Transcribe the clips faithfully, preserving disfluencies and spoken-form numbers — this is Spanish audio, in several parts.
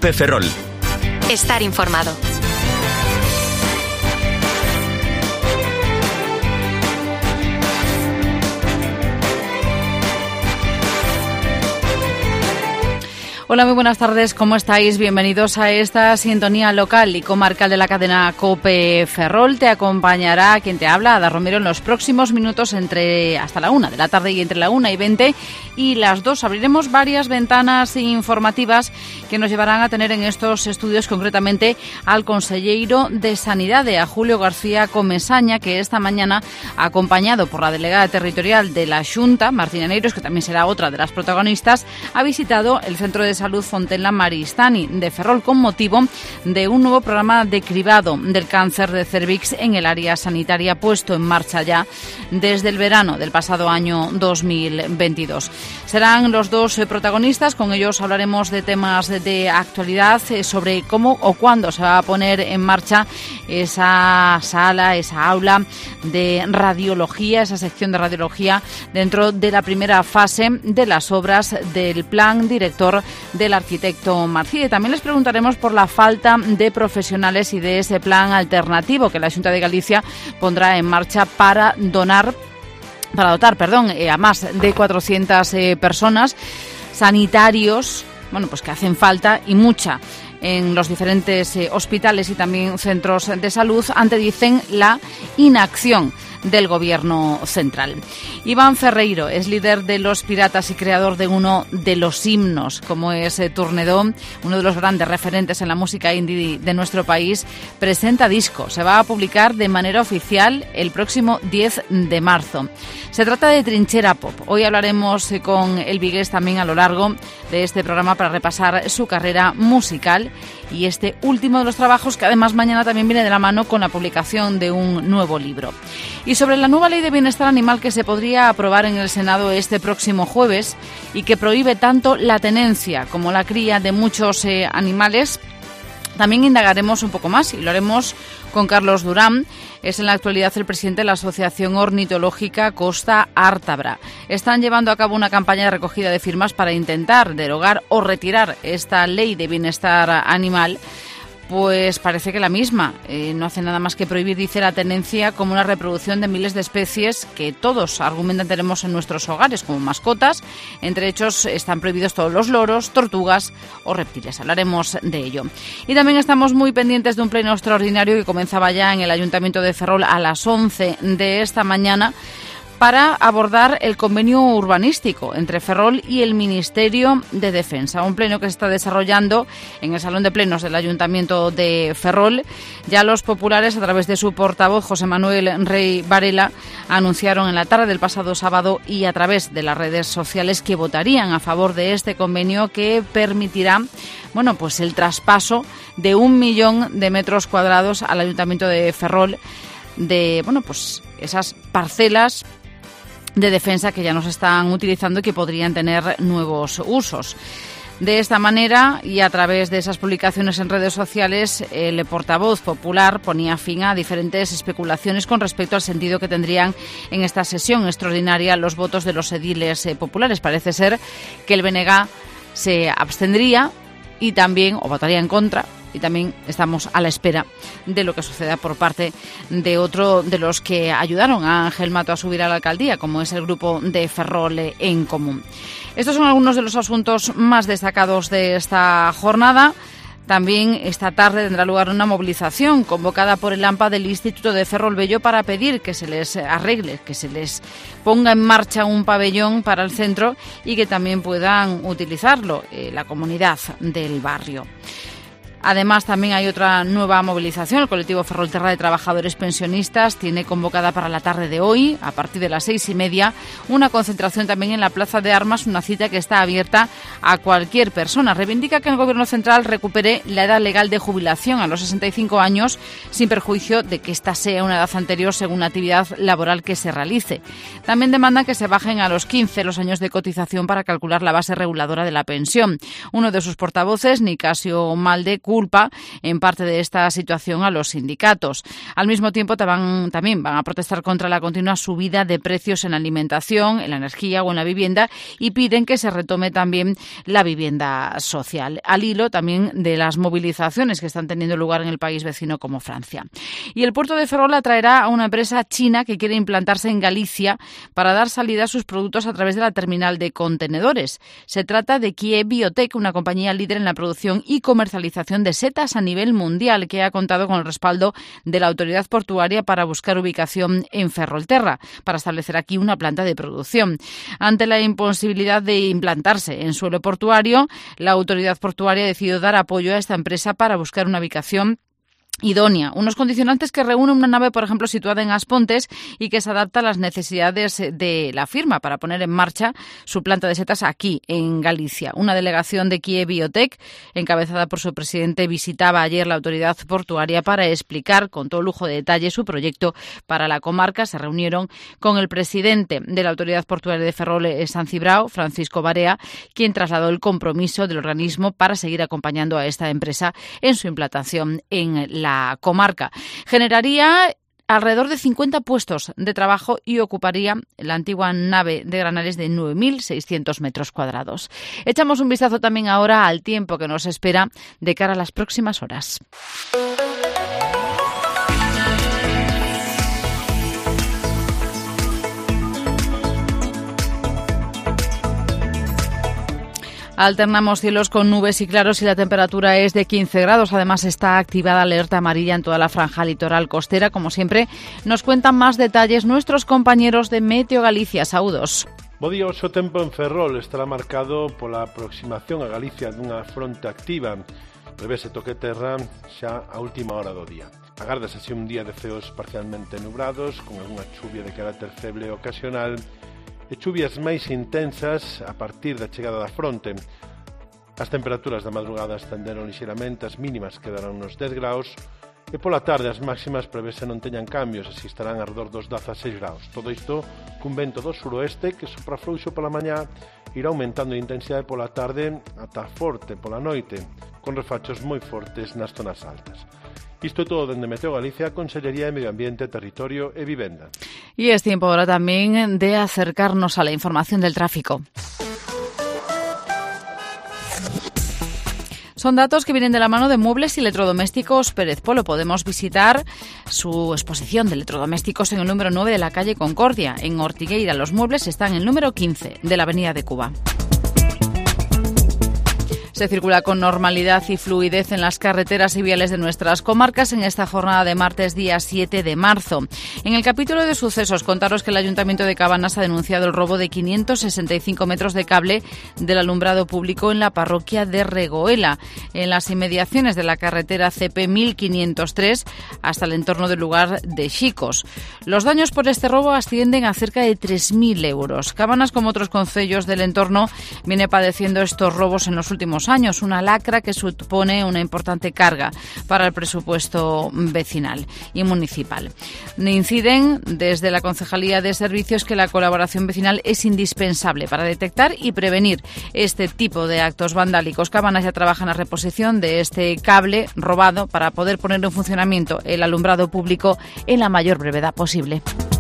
COPE Ferrol. Estar informado. Hola, muy buenas tardes, ¿cómo estáis? Bienvenidos a esta sintonía local y comarcal de la cadena COPE Ferrol. Te acompañará quien te habla, Ada Romero, en los próximos minutos entre hasta la una de la tarde y entre la una y veinte y las dos. Abriremos varias ventanas informativas que nos llevarán a tener en estos estudios, concretamente al conselleiro de Sanidade, a Julio García Comesaña, que esta mañana, acompañado por la delegada territorial de la Xunta, Martina Neiros, que también será otra de las protagonistas, ha visitado el Centro de Salud Fontela Maristany de Ferrol con motivo de un nuevo programa de cribado del cáncer de cervix en el área sanitaria puesto en marcha ya desde el verano del pasado año dos mil veintidós. Serán los dos eh, protagonistas, con ellos hablaremos de temas de, de actualidad, eh, sobre cómo o cuándo se va a poner en marcha esa sala, esa aula de radiología, esa sección de radiología dentro de la primera fase de las obras del plan director del arquitecto Marcide. También les preguntaremos por la falta de profesionales y de ese plan alternativo que la Xunta de Galicia pondrá en marcha para donar, para dotar, perdón, eh, a más de cuatrocientas eh, personas, sanitarios, bueno, pues que hacen falta y mucha en los diferentes eh, hospitales y también centros de salud, ante, dicen, la inacción del Gobierno central. Iván Ferreiro es líder de Los Piratas y creador de uno de los himnos, como es eh, Tornedó, uno de los grandes referentes en la música indie de nuestro país. Presenta disco, se va a publicar de manera oficial el próximo diez de marzo. Se trata de Trinchera Pop. Hoy hablaremos eh, con el vigués también a lo largo de este programa para repasar su carrera musical y este último de los trabajos, que además mañana también viene de la mano con la publicación de un nuevo libro. Y sobre la nueva ley de bienestar animal que se podría aprobar en el Senado este próximo jueves y que prohíbe tanto la tenencia como la cría de muchos eh, animales, también indagaremos un poco más y lo haremos con Carlos Durán. Es en la actualidad el presidente de la Asociación Ornitológica Costa Ártabra. Están llevando a cabo una campaña de recogida de firmas para intentar derogar o retirar esta ley de bienestar animal. Pues parece que la misma eh, no hace nada más que prohibir, dice, la tenencia como una reproducción de miles de especies que todos argumentan tenemos en nuestros hogares como mascotas. Entre ellos están prohibidos todos los loros, tortugas o reptiles. Hablaremos de ello. Y también estamos muy pendientes de un pleno extraordinario que comenzaba ya en el Ayuntamiento de Ferrol a las once de esta mañana, para abordar el convenio urbanístico entre Ferrol y el Ministerio de Defensa. Un pleno que se está desarrollando en el Salón de Plenos del Ayuntamiento de Ferrol. Ya los populares, a través de su portavoz, José Manuel Rey Varela, anunciaron en la tarde del pasado sábado y a través de las redes sociales que votarían a favor de este convenio que permitirá, bueno, pues el traspaso de un millón de metros cuadrados al Ayuntamiento de Ferrol de, bueno, pues esas parcelas de defensa que ya no se están utilizando y que podrían tener nuevos usos. De esta manera, y a través de esas publicaciones en redes sociales, el portavoz popular ponía fin a diferentes especulaciones con respecto al sentido que tendrían en esta sesión extraordinaria los votos de los ediles eh, populares. Parece ser que el B N G se abstendría y también, o votaría en contra, y también estamos a la espera de lo que suceda por parte de otro de los que ayudaron a Ángel Mato a subir a la alcaldía, como es el grupo de Ferrol en Común. Estos son algunos de los asuntos más destacados de esta jornada. También esta tarde tendrá lugar una movilización convocada por el AMPA del Instituto de Ferrol Bello para pedir que se les arregle, que se les ponga en marcha un pabellón para el centro y que también puedan utilizarlo eh, la comunidad del barrio. Además, también hay otra nueva movilización. El colectivo Ferrolterra de Trabajadores Pensionistas tiene convocada para la tarde de hoy, a partir de las seis y media, una concentración también en la Plaza de Armas, una cita que está abierta a cualquier persona. Reivindica que el Gobierno central recupere la edad legal de jubilación a los sesenta y cinco años, sin perjuicio de que esta sea una edad anterior según la actividad laboral que se realice. También demanda que se bajen a los quince los años de cotización para calcular la base reguladora de la pensión. Uno de sus portavoces, Nicasio Malde, culpa en parte de esta situación a los sindicatos. Al mismo tiempo también van a protestar contra la continua subida de precios en la alimentación, en la energía o en la vivienda y piden que se retome también la vivienda social, al hilo también de las movilizaciones que están teniendo lugar en el país vecino como Francia. Y el puerto de Ferrol atraerá a una empresa china que quiere implantarse en Galicia para dar salida a sus productos a través de la terminal de contenedores. Se trata de Kie Biotech, una compañía líder en la producción y comercialización de setas a nivel mundial, que ha contado con el respaldo de la autoridad portuaria para buscar ubicación en Ferrolterra, para establecer aquí una planta de producción. Ante la imposibilidad de implantarse en suelo portuario, la autoridad portuaria ha decidido dar apoyo a esta empresa para buscar una ubicación idónea, unos condicionantes que reúnen una nave, por ejemplo, situada en Aspontes y que se adapta a las necesidades de la firma para poner en marcha su planta de setas aquí, en Galicia. Una delegación de Kie Biotech, encabezada por su presidente, visitaba ayer la autoridad portuaria para explicar con todo lujo de detalle su proyecto para la comarca. Se reunieron con el presidente de la autoridad portuaria de Ferrol, San Cibrao, Francisco Barea, quien trasladó el compromiso del organismo para seguir acompañando a esta empresa en su implantación en la la comarca. Generaría alrededor de cincuenta puestos de trabajo y ocuparía la antigua nave de Granares de nueve mil seiscientos metros cuadrados. Echamos un vistazo también ahora al tiempo que nos espera de cara a las próximas horas. Alternamos cielos con nubes y claros y la temperatura es de quince grados. Además está activada alerta amarilla en toda la franja litoral costera. Como siempre, nos cuentan más detalles nuestros compañeros de Meteo Galicia. Saúdos. Bo día, o tempo en Ferrol estará marcado pola aproximación a Galicia dunha fronte activa. Prevese toque terra xa a última hora do día. Agárdase así un día de ceos parcialmente nubrados, con algunha chuvia de carácter feble ocasional, e chuvias máis intensas a partir da chegada da fronte. As temperaturas da madrugada ascenderon lixeiramente, as mínimas quedarán nos dez graus, e pola tarde as máximas prevese non teñan cambios, así estarán arredor dos dezaseis graus. Todo isto cun vento do suroeste que sopra frouxo pola mañá, irá aumentando de intensidade pola tarde ata forte pola noite, con refachos moi fortes nas zonas altas. Isto é todo dende Meteo Galicia, Consellería de Medio Ambiente, Territorio e Vivenda. Y es tiempo ahora también de acercarnos a la información del tráfico. Son datos que vienen de la mano de Muebles y Electrodomésticos Pérez Polo. Podemos visitar su exposición de electrodomésticos en el número nueve de la calle Concordia. En Ortigueira los muebles están en el número quince de la avenida de Cuba. Se circula con normalidad y fluidez en las carreteras y viales de nuestras comarcas en esta jornada de martes, día siete de marzo. En el capítulo de sucesos, contaros que el Ayuntamiento de Cabanas ha denunciado el robo de quinientos sesenta y cinco metros de cable del alumbrado público en la parroquia de Regoela, en las inmediaciones de la carretera C P mil quinientos tres hasta el entorno del lugar de Xicos. Los daños por este robo ascienden a cerca de tres mil euros. Cabanas, como otros concellos del entorno, viene padeciendo estos robos en los últimos años, una lacra que supone una importante carga para el presupuesto vecinal y municipal. Inciden desde la Concejalía de Servicios que la colaboración vecinal es indispensable para detectar y prevenir este tipo de actos vandálicos. Cabanas ya trabaja en la reposición de este cable robado para poder poner en funcionamiento el alumbrado público en la mayor brevedad posible.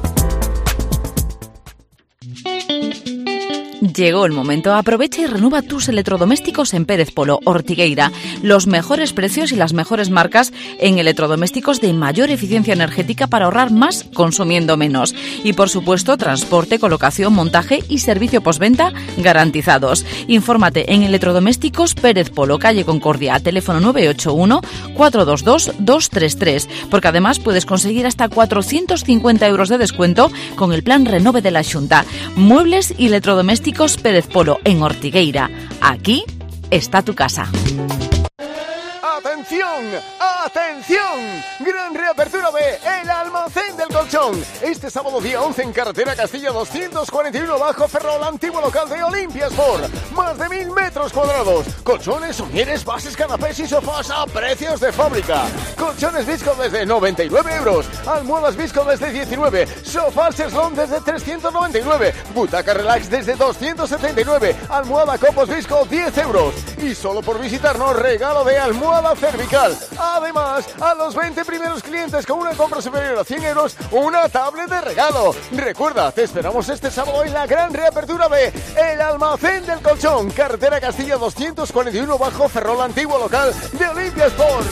Llegó el momento. Aprovecha y renueva tus electrodomésticos en Pérez Polo, Ortigueira. Los mejores precios y las mejores marcas en electrodomésticos de mayor eficiencia energética para ahorrar más consumiendo menos. Y por supuesto, transporte, colocación, montaje y servicio postventa garantizados. Infórmate en Electrodomésticos Pérez Polo, calle Concordia, teléfono nueve ocho uno, cuatro dos dos, dos tres tres, porque además puedes conseguir hasta cuatrocientos cincuenta euros de descuento con el plan Renove de la Xunta. Muebles y electrodomésticos Pérez Polo en Ortigueira. Aquí está tu casa. ¡Atención! ¡Atención! Gran reapertura de El Almacén del Colchón. Este sábado día once en carretera Castilla doscientos cuarenta y uno bajo Ferrol, antiguo local de Olimpia Sport. Más de mil metros cuadrados. Colchones, somieres, bases, canapés y sofás a precios de fábrica. Colchones Visco desde noventa y nueve euros. Almohadas Visco desde diecinueve. Sofás Cheslón desde trescientos noventa y nueve. Butaca Relax desde doscientos setenta y nueve. Almohada Copos Visco diez euros. Y solo por visitarnos, regalo de almohada cervical. Además, a los veinte primeros clientes con una compra superior a cien euros, una tablet de regalo. Recuerda, te esperamos este sábado en la gran reapertura de El Almacén del Colchón, carretera Castilla doscientos cuarenta y uno bajo Ferrol, antiguo local de Olimpia Sport.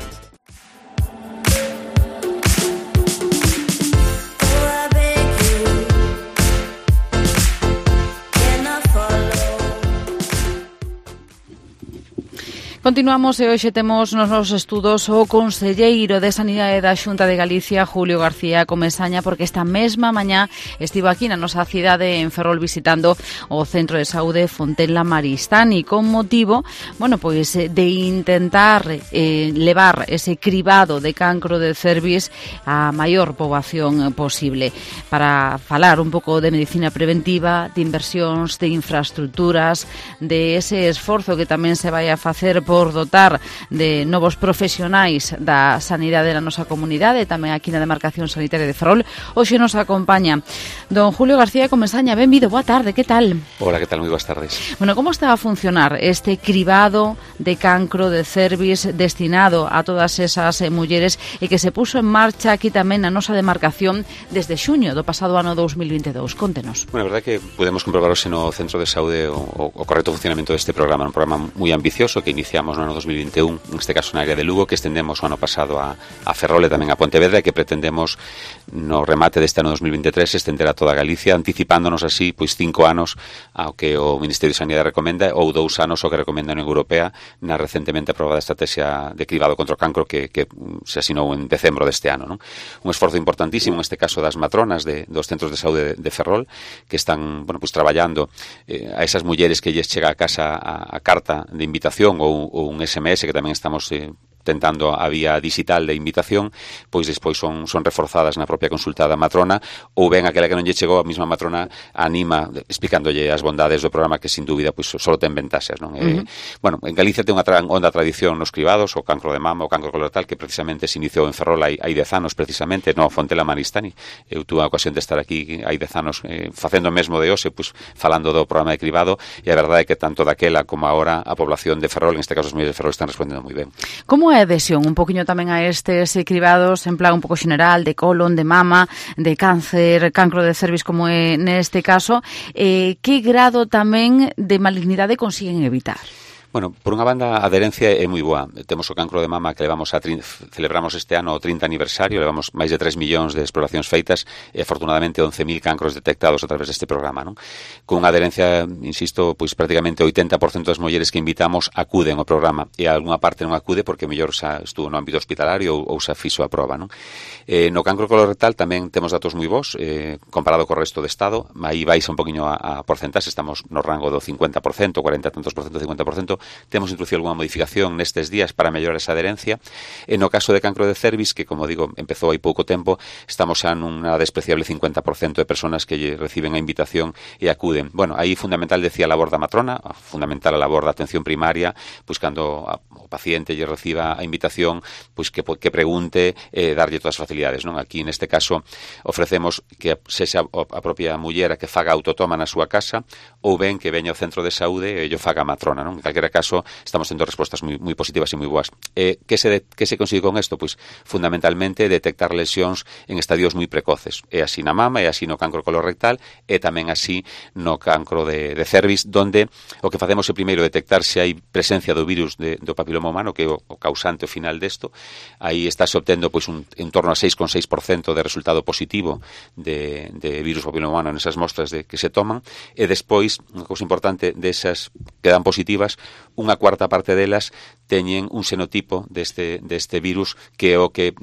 Continuamos e hoxe temos nos nosos estudos o conselleiro de Sanidade da Xunta de Galicia, Julio García Comesaña, porque esta mesma mañá estivo aquí na nosa cidade en Ferrol visitando o Centro de Saúde Fontela Maristani con motivo, bueno, pois de intentar eh, levar ese cribado de cancro de cervix á maior poboación posible, para falar un pouco de medicina preventiva, de inversións, de infraestructuras, de ese esforzo que tamén se vai a facer por dotar de novos profesionais da sanidade na nosa comunidade, tamén aquí na demarcación sanitaria de Ferrol. Hoxe nos acompaña don Julio García Comesaña. Benvido, boa tarde, que tal? Hola, que tal? Moi boas tardes. Bueno, como está a funcionar este cribado de cancro de cervix destinado a todas esas eh, mulleres e que se puso en marcha aquí tamén na nosa demarcación desde xuño do pasado ano dous mil vinte e dous? Contenos. Bueno, a verdade que podemos comprobar hoxe no Centro de Saúde o, o correcto funcionamento deste programa, un programa moi ambicioso que iniciamos no ano dos mil vinte e un, neste caso na área de Lugo, que estendemos o ano pasado a, a Ferrol e tamén a Pontevedra, e que pretendemos no remate deste ano dos mil vinte e tres estender a toda Galicia, anticipándonos así pois cinco anos ao que o Ministerio de Sanidade recomenda, ou dous anos ao que recomenda a Unión Europea na recentemente aprobada estrategia de cribado contra o cancro que, que se asinou en decembro deste ano, non? Un esforzo importantísimo, neste caso das matronas de, dos centros de saúde de, de Ferrol, que están, bueno, pois traballando eh, a esas mulleres que lles chega a casa a, a carta de invitación ou ou un ese eme ese que tamén estamos eh, tentando a vía digital de invitación, pois despois son, son reforzadas na propia consulta da matrona, ou ben aquela que non lle chegou, a mesma matrona anima explicándolle as bondades do programa, que sin dúbida pois só ten ventaxas, non? Uh-huh. Eh, bueno, en Galicia ten unha tra- honda tradición nos cribados, o cancro de mama, o cancro colorectal, que precisamente se iniciou en Ferrol hai, hai dez anos, precisamente, no Fontela Maristani. Eu tuve a ocasión de estar aquí hai dez anos eh, facendo mesmo de hoxe, pois falando do programa de cribado, e a verdade é que tanto daquela como agora a población de Ferrol, en este caso os mulleres de Ferrol, están respondendo moi ben. Como é a adhesión un poquinho tamén a estes cribados en plan un pouco xeneral de colon, de mama, de cáncer, cancro de cervix como é neste caso, eh, que grado tamén de malignidade consiguen evitar? Bueno, por unha banda, a adherencia é moi boa. Temos o cancro de mama que levamos a tri... celebramos este ano o trinta aniversario, levamos máis de tres millóns de exploracións feitas e afortunadamente once mil cancros detectados a través deste programa, non? Con unha adherencia, insisto, pois prácticamente o oitenta por cento das mulleres que invitamos acuden ao programa, e a algunha parte non acude porque mellor xa estuvo no ámbito hospitalario ou, ou xa fixo a proba, non? Eh, no cancro colorectal tamén temos datos moi bons, eh, comparado co resto do Estado, aí baixa un poquinho a, a porcentaxe, estamos no rango do cincuenta por cento, cuarenta tantos por cento, cincuenta por cento. Temos introducido algunha modificación nestes días para mellorar esa adherencia. E no caso de cancro de cervix, que como digo, empezou hai pouco tempo, estamos xa nunha despreciable cincuenta por cento de personas que lle reciben a invitación e acuden. Bueno, aí fundamental, decía, a labor da matrona, fundamental a labor da atención primaria, pois cando a, o paciente lle reciba a invitación, pois que, que pregunte, eh, darlle todas as facilidades, non? Aquí neste caso ofrecemos que sexa a propia muller a que faga autotoma na súa casa, ou ben que veña ao centro de saúde e yo faga a matrona, non? En calquera caso, estamos tendo respostas moi, moi positivas e moi boas. Eh, que, se de, que se consigue con isto? Pois, fundamentalmente, detectar lesións en estadios moi precoces. É así na mama, é así no cancro colorectal, e tamén así no cancro de, de cervix, donde o que facemos é primeiro detectar se hai presencia do virus de, do papiloma humano, que é o, o causante o final desto. Aí estáse obtendo pois, un, en torno a seis coma seis por cento de resultado positivo de, de virus papiloma humano nesas mostras de, que se toman, e despois, unha cousa importante, desas que dan positivas, unha cuarta parte delas teñen un xenotipo deste, deste virus que é o que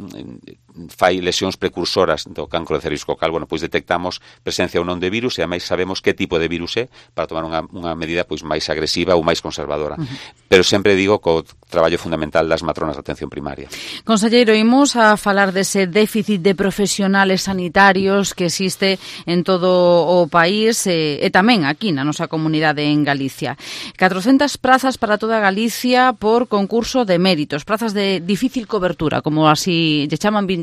fai lesións precursoras do cancro de cervix cocal. Bueno, pois detectamos presencia ou non de virus e ademais sabemos que tipo de virus é para tomar unha, unha medida pois máis agresiva ou máis conservadora. Uh-huh. Pero sempre digo co traballo fundamental das matronas de atención primaria. Conselleiro, imos a falar dese déficit de profesionales sanitarios que existe en todo o país e, e tamén aquí na nosa comunidade en Galicia. catrocentas prazas para toda Galicia por concurso de méritos, prazas de difícil cobertura, como así lle chaman vinte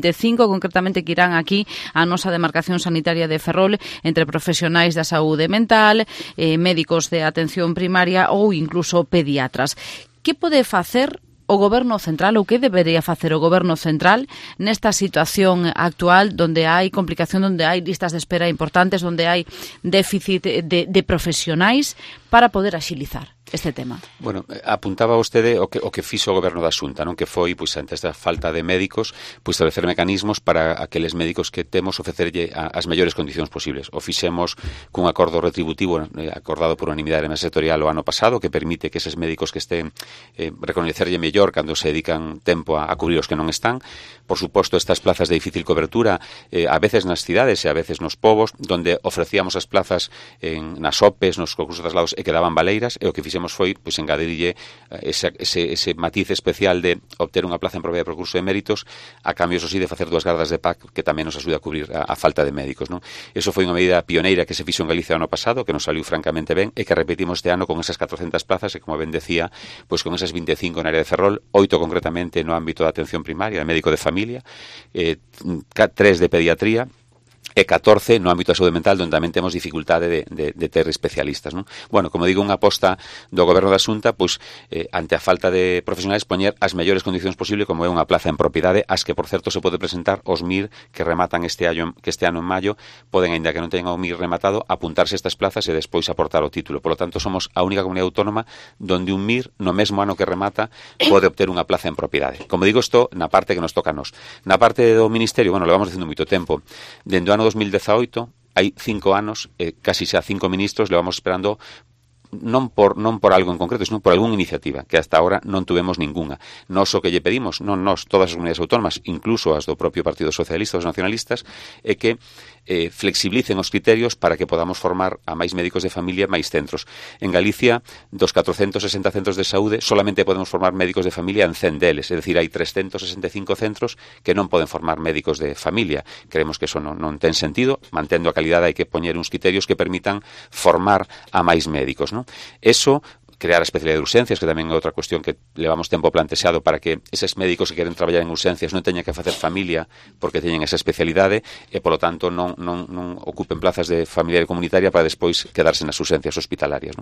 vinte e cinco, concretamente que irán aquí a nosa demarcación sanitaria de Ferrol entre profesionais da saúde mental, eh, médicos de atención primaria ou incluso pediatras. Que pode facer o Goberno Central ou que debería facer o Goberno Central nesta situación actual donde hai complicación, donde hai listas de espera importantes, donde hai déficit de, de profesionais para poder axilizar este tema? Bueno, apuntaba vostede o que, o que fixo o Goberno da Xunta, non? Que foi, pois, ante esta falta de médicos, pois, establecer mecanismos para aqueles médicos que temos ofrecerlle a, as mellores condicións posibles. O fixemos cun acordo retributivo eh, acordado por unanimidade na mesa sectorial o ano pasado, que permite que eses médicos que estén eh, recoñecerlle mellor cando se dedican tempo a, a cubrir os que non están. Por suposto, estas plazas de difícil cobertura, eh, a veces nas cidades e a veces nos povos, donde ofrecíamos as plazas en, nas O P Es, nos concursos traslados, e quedaban baleiras, e o que fixemos foi, pois, engadirlle ese, ese, ese matiz especial de obter unha plaza en propiedade por curso de méritos, a cambio, eso sí, de facer dúas gardas de P A C que tamén nos axuda a cubrir a, a falta de médicos, non? Eso foi unha medida pioneira que se fixo en Galicia o ano pasado, que nos saliu francamente ben, e que repetimos este ano con esas catrocentas plazas, e como ben decía, pois con esas vinte e cinco na área de Ferrol, oito concretamente no ámbito da atención primaria, de médico de familia, eh, tres de pediatría, e catorce no ámbito da saúde mental, onde tamén temos dificultade de, de, de ter especialistas, non? Bueno, como digo, unha aposta do Goberno da Xunta, pois, eh, ante a falta de profesionais, poñer as mellores condicións posible, como é unha plaza en propiedade, as que, por certo, se pode presentar os M I R que rematan este ano, que este ano en maio, poden, aínda que non teñan o M I R rematado, apuntarse a estas plazas e despois aportar o título. Por lo tanto, somos a única comunidade autónoma donde un M I R, no mesmo ano que remata, pode obter unha plaza en propiedade. Como digo, isto na parte que nos toca a nos. Na parte do Ministerio, bueno, lo vamos dicindo moito tempo, dende o ano dos mil dezaoito, hai cinco anos, eh, casi xa cinco ministros, le vamos esperando non por non por algo en concreto, sino por algunha iniciativa, que hasta ahora non tuvemos ningunha. Nos o que lle pedimos, non nos, todas as comunidades autónomas, incluso as do propio Partido Socialista, os nacionalistas, é que eh, flexibilicen os criterios para que podamos formar a máis médicos de familia, máis centros. En Galicia, dos catrocentos sesenta centros de saúde, solamente podemos formar médicos de familia en cen deles, é dicir, hai trescentos sesenta e cinco centros que non poden formar médicos de familia. Creemos que eso non, non ten sentido, mantendo a calidade hai que poñer uns criterios que permitan formar a máis médicos, non? Eso, crear a especialidade de urxencias, que tamén é outra cuestión que levamos tempo plantexado para que eses médicos que queren traballar en urxencias non teñan que facer familia porque teñen esa especialidade e, polo tanto, non, non, non ocupen plazas de familiar e comunitaria para despois quedarse nas urxencias hospitalarias, non?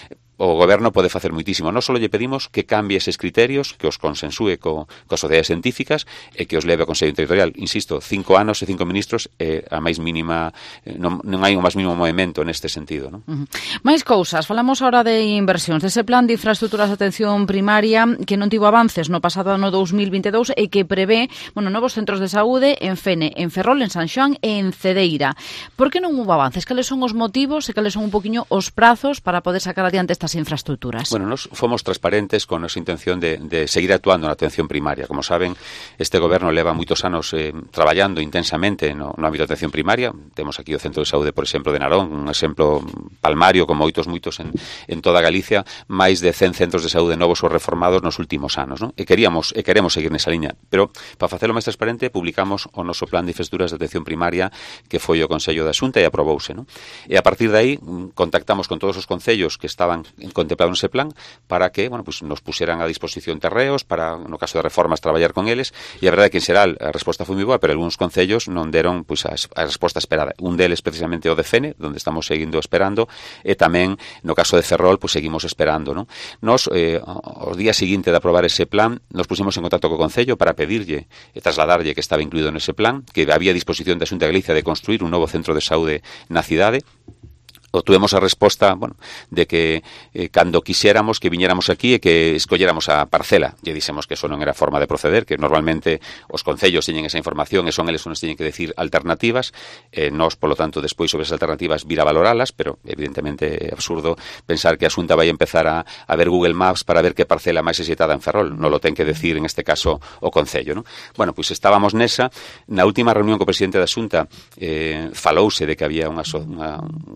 O Goberno pode facer moitísimo. Non só lle pedimos que cambie eses criterios, que os consensúe co, coas sociedades científicas e que os leve ao Consello Territorial. Insisto, cinco anos e cinco ministros e a máis mínima, non, non hai o máis mínimo movimento neste sentido, non? Uh-huh. Máis cousas. Falamos ahora de inversións, dese plan de infraestructuras de atención primaria que non tivo avances no pasado ano dous mil vinte e dous e que prevé, bueno, novos centros de saúde en Fene, en Ferrol, en San Xoán e en Cedeira. Por que non hubo avances? Cales son os motivos e cales son un poquinho os prazos para poder sacar adiante estas infraestructuras? Bueno, nos fomos transparentes con nosa intención de, de seguir actuando na atención primaria. Como saben, este Goberno leva moitos anos eh, traballando intensamente no, no ámbito de atención primaria. Temos aquí o Centro de Saúde, por exemplo, de Narón, un exemplo palmario, con moitos, moitos en, en toda Galicia, máis de cen centros de saúde novos ou reformados nos últimos anos, non? E queríamos e queremos seguir nesa liña, pero para facelo máis transparente publicamos o noso plan de infraestructuras de atención primaria que foi o Consello da Xunta e aprobouse, non? E a partir de aí contactamos con todos os concellos que estaban contemplados nese plan para que, bueno, pues nos puseran a disposición terreos para, no caso de reformas, traballar con eles, e a verdade é que en xeral a resposta foi moi boa, pero algúns concellos non deron pues, a, a resposta esperada. Un deles precisamente o de Fene, onde estamos seguindo esperando, e tamén no caso de Ferrol pues, seguimos esperando, non? Nos, eh, os días seguinte de aprobar ese plan, nos pusimos en contacto co Concello para pedirlle e trasladarlle que estaba incluído nese plan, que había disposición da Xunta de Galicia de construir un novo centro de saúde na cidade. Obtuvemos a resposta, bueno, de que eh, cando quixéramos que viñéramos aquí e que escolléramos a parcela. E dixemos que eso non era forma de proceder, que normalmente os concellos teñen esa información e son eles os teñen que decir alternativas. Eh, nós, polo tanto, despois sobre esas alternativas vir a valoralas, pero evidentemente é absurdo pensar que a Xunta vai empezar a, a ver Google Maps para ver que parcela máis excitada en Ferrol. Non lo ten que decir, en este caso, o Concello, non? Bueno, pois estábamos nesa. Na última reunión co presidente da Xunta eh, falouse de que había unha, unha, unha entidade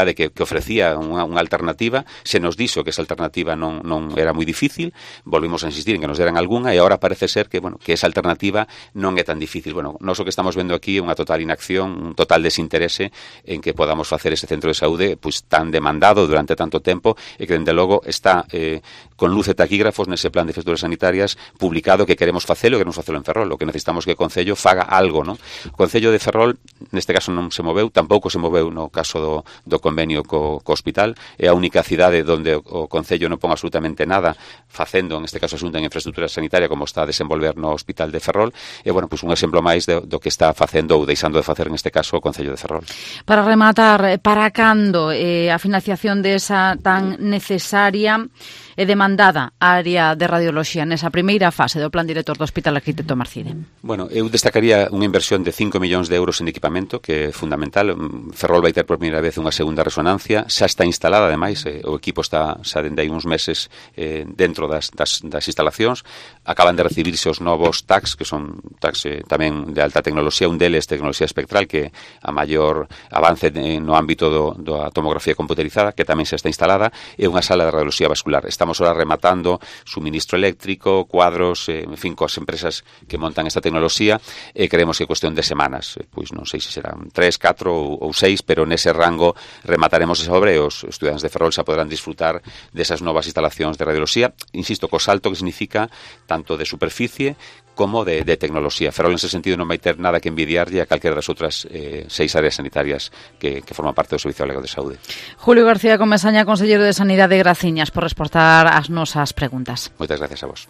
posibilidade que, que ofrecía unha, unha alternativa, se nos dixo que esa alternativa non, non era moi difícil, volvimos a insistir en que nos deran algunha e agora parece ser que, bueno, que esa alternativa non é tan difícil. Bueno, nós o que estamos vendo aquí é unha total inacción, un total desinterese en que podamos facer ese centro de saúde pois tan demandado durante tanto tempo e que, dende logo, está eh, con luz e taquígrafos nese plan de infraestructuras sanitarias publicado que queremos facelo e queremos facelo en Ferrol. O que necesitamos que o Concello faga algo, non? O Concello de Ferrol, neste caso, non se moveu, tampouco se moveu no caso do, do convenio co, co hospital. É a única cidade onde o, o Concello non pon absolutamente nada facendo, en este caso, asunto en infraestructura sanitaria como está a desenvolver no Hospital de Ferrol. E, bueno, pois un exemplo máis do, do que está facendo ou deixando de facer, en este caso, o Concello de Ferrol. Para rematar, para cando eh, a financiación desa tan necesaria e demandada área de radioloxía nesa primeira fase do Plan Director do Hospital Arquitecto Marcide? Bueno, eu destacaría unha inversión de cinco millóns de euros en equipamento, que é fundamental. Ferrol vai ter por primeira vez unha segunda resonancia, xa está instalada, ademais, eh, o equipo está xa dende hai uns meses eh, dentro das, das, das instalacións. Acaban de recibirse os novos T A Cs, que son T A Cs eh, tamén de alta tecnoloxía, un deles tecnoloxía espectral, que a maior avance no ámbito do, da tomografía computerizada, que tamén xa está instalada, e unha sala de radioloxía vascular. Estamos ahora rematando suministro eléctrico, cuadros, eh, en fin, coas empresas que montan esta tecnoloxía, e creemos que é cuestión de semanas, eh, pois non sei se serán tres, catro ou, ou seis, pero nese rango remataremos esa obra e os estudantes de Ferrol xa poderán disfrutar desas novas instalacións de radioloxía, insisto, co salto que significa tanto de superficie como de, de tecnoloxía. Ferrol, en ese sentido, non vai ter nada que envidiarlle a calquera das outras eh, seis áreas sanitarias que, que forman parte do Servicio Galego de Saúde. Julio García Comesaña, conselleiro de Sanidade, graciñas por responder as nosas preguntas. Moitas gracias a vos.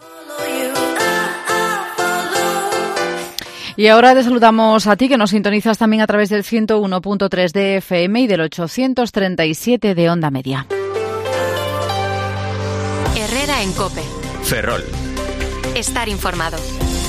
Y ahora te saludamos a ti, que nos sintonizas también a través del ciento uno punto tres de F M y del ochocientos treinta y siete de Onda Media. Herrera en COPE. Ferrol. Estar informado.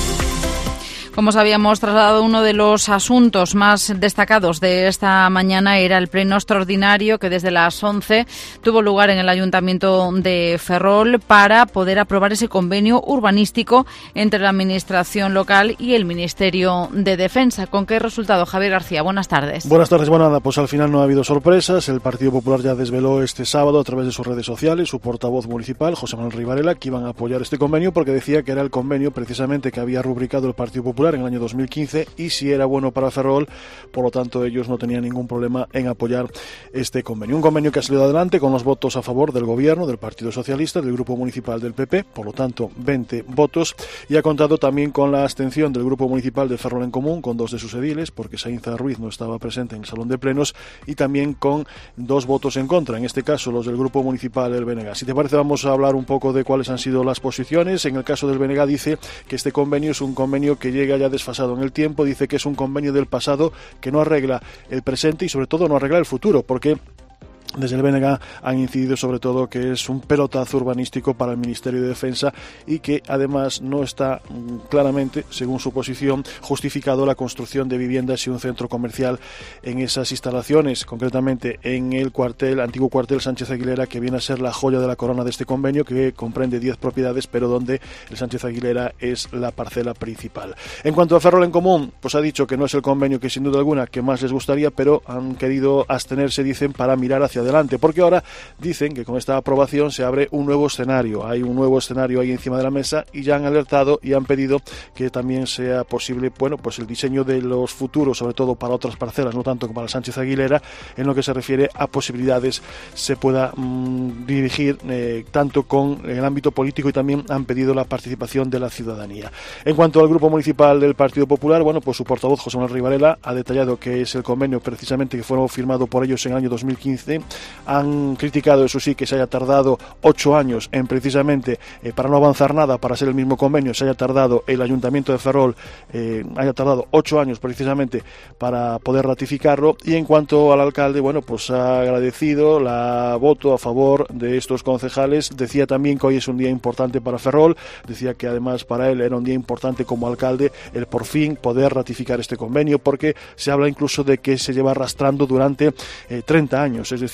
Como sabíamos, trasladado uno de los asuntos más destacados de esta mañana era el pleno extraordinario que desde las once tuvo lugar en el Ayuntamiento de Ferrol para poder aprobar ese convenio urbanístico entre la Administración local y el Ministerio de Defensa. ¿Con qué resultado, Javier García? Buenas tardes. Buenas tardes. Bueno, nada, pues al final no ha habido sorpresas. El Partido Popular ya desveló este sábado a través de sus redes sociales, su portavoz municipal, José Manuel Rivarela, que iban a apoyar este convenio porque decía que era el convenio precisamente que había rubricado el Partido Popular en el año dos mil quince y si era bueno para Ferrol, por lo tanto ellos no tenían ningún problema en apoyar este convenio. Un convenio que ha salido adelante con los votos a favor del Gobierno, del Partido Socialista, del Grupo Municipal del P P, por lo tanto veinte votos, y ha contado también con la abstención del Grupo Municipal de Ferrol en Común, con dos de sus ediles, porque Sainza Ruiz no estaba presente en el Salón de Plenos, y también con dos votos en contra, en este caso los del Grupo Municipal del B N G. Si te parece, vamos a hablar un poco de cuáles han sido las posiciones. En el caso del B N G dice que este convenio es un convenio que llega ya desfasado en el tiempo, dice que es un convenio del pasado que no arregla el presente y sobre todo no arregla el futuro, porque desde el B N G han incidido sobre todo que es un pelotazo urbanístico para el Ministerio de Defensa y que además no está claramente, según su posición, justificado la construcción de viviendas y un centro comercial en esas instalaciones, concretamente en el cuartel, antiguo cuartel Sánchez Aguilera, que viene a ser la joya de la corona de este convenio, que comprende diez propiedades, pero donde el Sánchez Aguilera es la parcela principal. En cuanto a Ferrol en Común, pues ha dicho que no es el convenio que sin duda alguna que más les gustaría, pero han querido abstenerse, dicen, para mirar hacia adelante, porque ahora dicen que con esta aprobación se abre un nuevo escenario, hay un nuevo escenario ahí encima de la mesa y ya han alertado y han pedido que también sea posible, bueno, pues el diseño de los futuros, sobre todo para otras parcelas, no tanto como para el Sánchez Aguilera, en lo que se refiere a posibilidades se pueda mmm, dirigir eh, tanto con el ámbito político y también han pedido la participación de la ciudadanía. En cuanto al Grupo Municipal del Partido Popular, bueno, pues su portavoz José Manuel Rivarela ha detallado que es el convenio precisamente que fue firmado por ellos en el año dos mil quince. Han criticado, eso sí, que se haya tardado ocho años en precisamente, eh, para no avanzar nada, para ser el mismo convenio, se haya tardado el Ayuntamiento de Ferrol, eh, haya tardado ocho años precisamente para poder ratificarlo. Y en cuanto al alcalde, bueno, pues ha agradecido la voto a favor de estos concejales. Decía también que hoy es un día importante para Ferrol, decía que además para él era un día importante como alcalde el por fin poder ratificar este convenio, porque se habla incluso de que se lleva arrastrando durante eh, treinta años, es decir,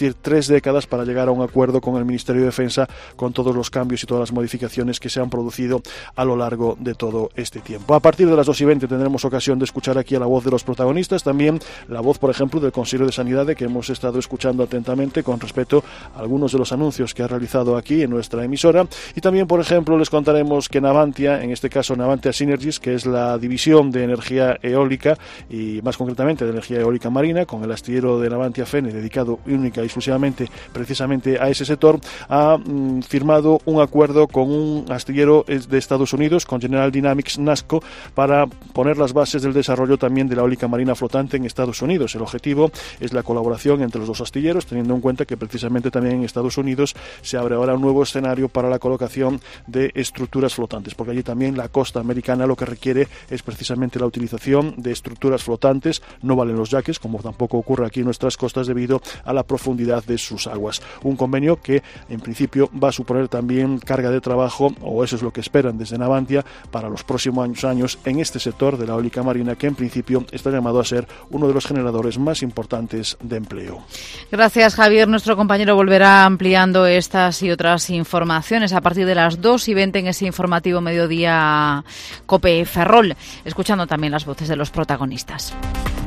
decir tres décadas para llegar a un acuerdo con el Ministerio de Defensa con todos los cambios y todas las modificaciones que se han producido a lo largo de todo este tiempo. A partir de las dos y veinte tendremos ocasión de escuchar aquí a la voz de los protagonistas, también la voz, por ejemplo, del Consejo de Sanidad, que hemos estado escuchando atentamente con respecto a algunos de los anuncios que ha realizado aquí en nuestra emisora, y también, por ejemplo, les contaremos que Navantia, en este caso Navantia Synergies, que es la división de energía eólica y más concretamente de energía eólica marina, con el astillero de Navantia Fene dedicado única y exclusivamente precisamente a ese sector, ha mm, firmado un acuerdo con un astillero de Estados Unidos, con General Dynamics NASCO, para poner las bases del desarrollo también de la eólica marina flotante en Estados Unidos. El objetivo es la colaboración entre los dos astilleros, teniendo en cuenta que precisamente también en Estados Unidos se abre ahora un nuevo escenario para la colocación de estructuras flotantes, porque allí también la costa americana lo que requiere es precisamente la utilización de estructuras flotantes. No valen los yaques, como tampoco ocurre aquí en nuestras costas debido a la profundidad de sus aguas. Un convenio que en principio va a suponer también carga de trabajo, o eso es lo que esperan desde Navantia para los próximos años en este sector de la eólica marina, que en principio está llamado a ser uno de los generadores más importantes de empleo. Gracias, Javier. Nuestro compañero volverá ampliando estas y otras informaciones a partir de las dos y veinte en ese informativo mediodía COPE Ferrol, escuchando también las voces de los protagonistas.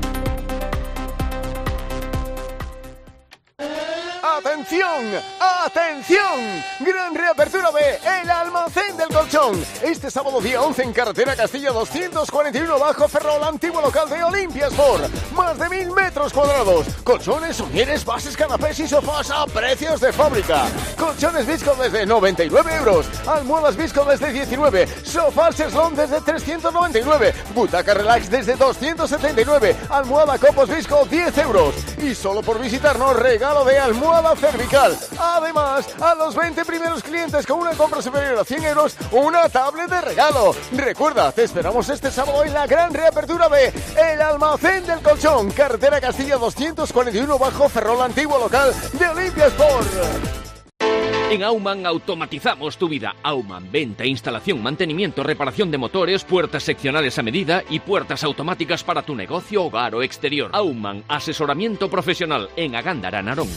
¡Atención! ¡Atención! Gran reapertura de El Almacén del Colchón. Este sábado día once en carretera Castilla doscientos cuarenta y uno bajo Ferrol, antiguo local de Olympia Sport. Más de mil metros cuadrados. Colchones, somieres, bases, canapés y sofás a precios de fábrica. Colchones Visco desde noventa y nueve euros. Almohadas Visco desde diecinueve. Sofás Cheslón desde trescientos noventa y nueve. Butaca Relax desde doscientos setenta y nueve. Almohada Copos Visco diez euros. Y solo por visitarnos, regalo de almohada cervical. Además, a los veinte primeros clientes con una compra superior a cien euros, una tablet de regalo. Recuerda, te esperamos este sábado en la gran reapertura de El Almacén del Colchón, carretera Castilla doscientos cuarenta y uno bajo Ferrol, antiguo local de Olympia Sport. En Aumann automatizamos tu vida. Aumann, venta, instalación, mantenimiento, reparación de motores, puertas seccionales a medida y puertas automáticas para tu negocio, hogar o exterior. Aumann, asesoramiento profesional en Agándara, Narón.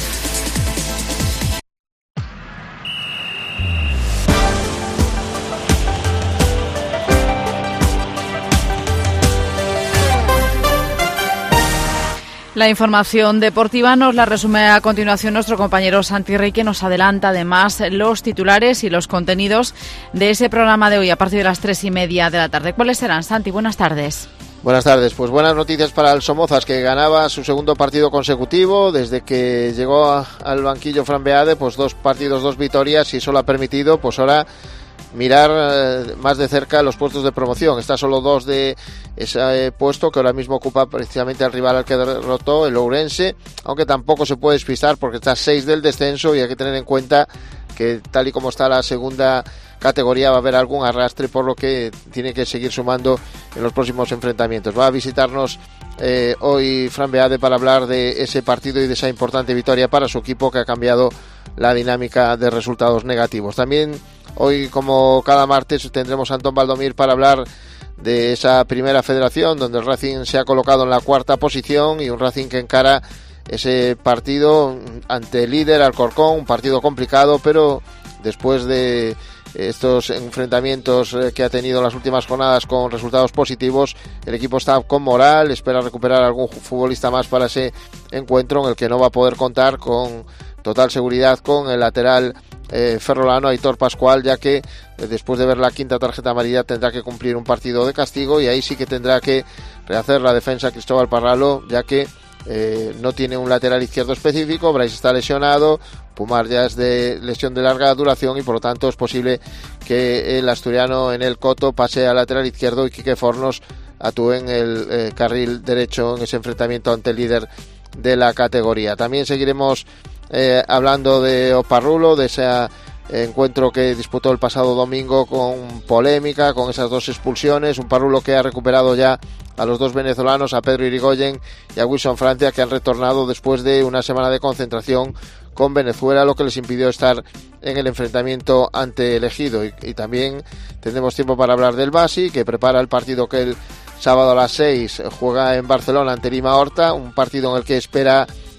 La información deportiva nos la resume a continuación nuestro compañero Santi Rey, que nos adelanta además los titulares y los contenidos de ese programa de hoy a partir de las tres y media de la tarde. ¿Cuáles serán, Santi? Buenas tardes. Buenas tardes, pues buenas noticias para el Somozas, que ganaba su segundo partido consecutivo desde que llegó a, al banquillo Fran Beade, pues dos partidos, dos victorias, y eso lo ha permitido pues ahora mirar eh, más de cerca los puestos de promoción. Está solo dos de ese eh, puesto que ahora mismo ocupa precisamente el rival al que derrotó, el Ourense, aunque tampoco se puede despistar porque está a seis del descenso y hay que tener en cuenta que tal y como está la segunda categoría va a haber algún arrastre, por lo que tiene que seguir sumando en los próximos enfrentamientos. Va a visitarnos eh, hoy Fran Beade para hablar de ese partido y de esa importante victoria para su equipo, que ha cambiado la dinámica de resultados negativos. También hoy, como cada martes, tendremos a Antón Valdomir para hablar de esa primera federación, donde el Racing se ha colocado en la cuarta posición y un Racing que encara ese partido ante el líder Alcorcón, un partido complicado, pero después de estos enfrentamientos que ha tenido en las últimas jornadas con resultados positivos, el equipo está con moral, espera recuperar algún futbolista más para ese encuentro, en el que no va a poder contar con total seguridad con el lateral eh, ferrolano Aitor Pascual, ya que eh, después de ver la quinta tarjeta amarilla tendrá que cumplir un partido de castigo, y ahí sí que tendrá que rehacer la defensa Cristóbal Parralo, ya que eh, no tiene un lateral izquierdo específico. Bryce está lesionado, Pumar ya es de lesión de larga duración, y por lo tanto es posible que el asturiano en el Coto pase al lateral izquierdo y Quique Fornos actúe en el eh, carril derecho en ese enfrentamiento ante el líder de la categoría. También seguiremos Eh, hablando de Oparrulo, de ese eh, encuentro que disputó el pasado domingo con polémica, con esas dos expulsiones. Un Parrulo que ha recuperado ya a los dos venezolanos, a Pedro Irigoyen y a Wilson Francia, que han retornado después de una semana de concentración con Venezuela, lo que les impidió estar en el enfrentamiento ante el Ejido. Y, y también tendremos tiempo para hablar del Basi, que prepara el partido que el sábado a las seis juega en Barcelona ante Lima Horta, un partido en el que espera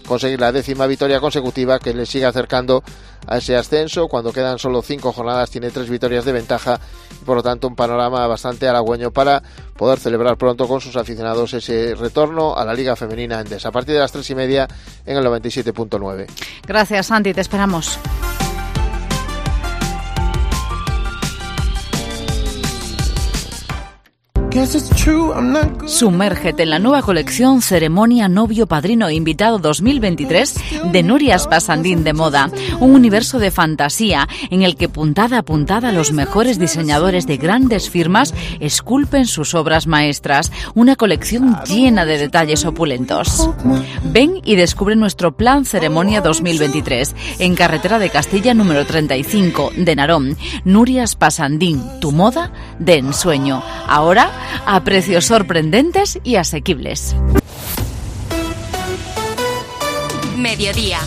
conseguir la décima victoria consecutiva que le sigue acercando a ese ascenso. Cuando quedan solo cinco jornadas tiene tres victorias de ventaja y por lo tanto un panorama bastante halagüeño para poder celebrar pronto con sus aficionados ese retorno a la Liga Femenina Endesa. A partir de las tres y media en el noventa y siete punto nueve. Gracias, Santi, te esperamos. Sumérgete en la nueva colección Ceremonia Novio Padrino Invitado dos mil veintitrés de Nurias Passandín de Moda, un universo de fantasía en el que puntada a puntada los mejores diseñadores de grandes firmas esculpen sus obras maestras, una colección llena de detalles opulentos. Ven y descubre nuestro plan Ceremonia dos mil veintitrés en Carretera de Castilla número treinta y cinco de Narón. Nurias Passandín, tu moda de ensueño. Ahora a precios sorprendentes y asequibles. Mediodía.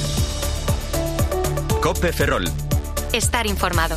COPE Ferrol. Estar informado.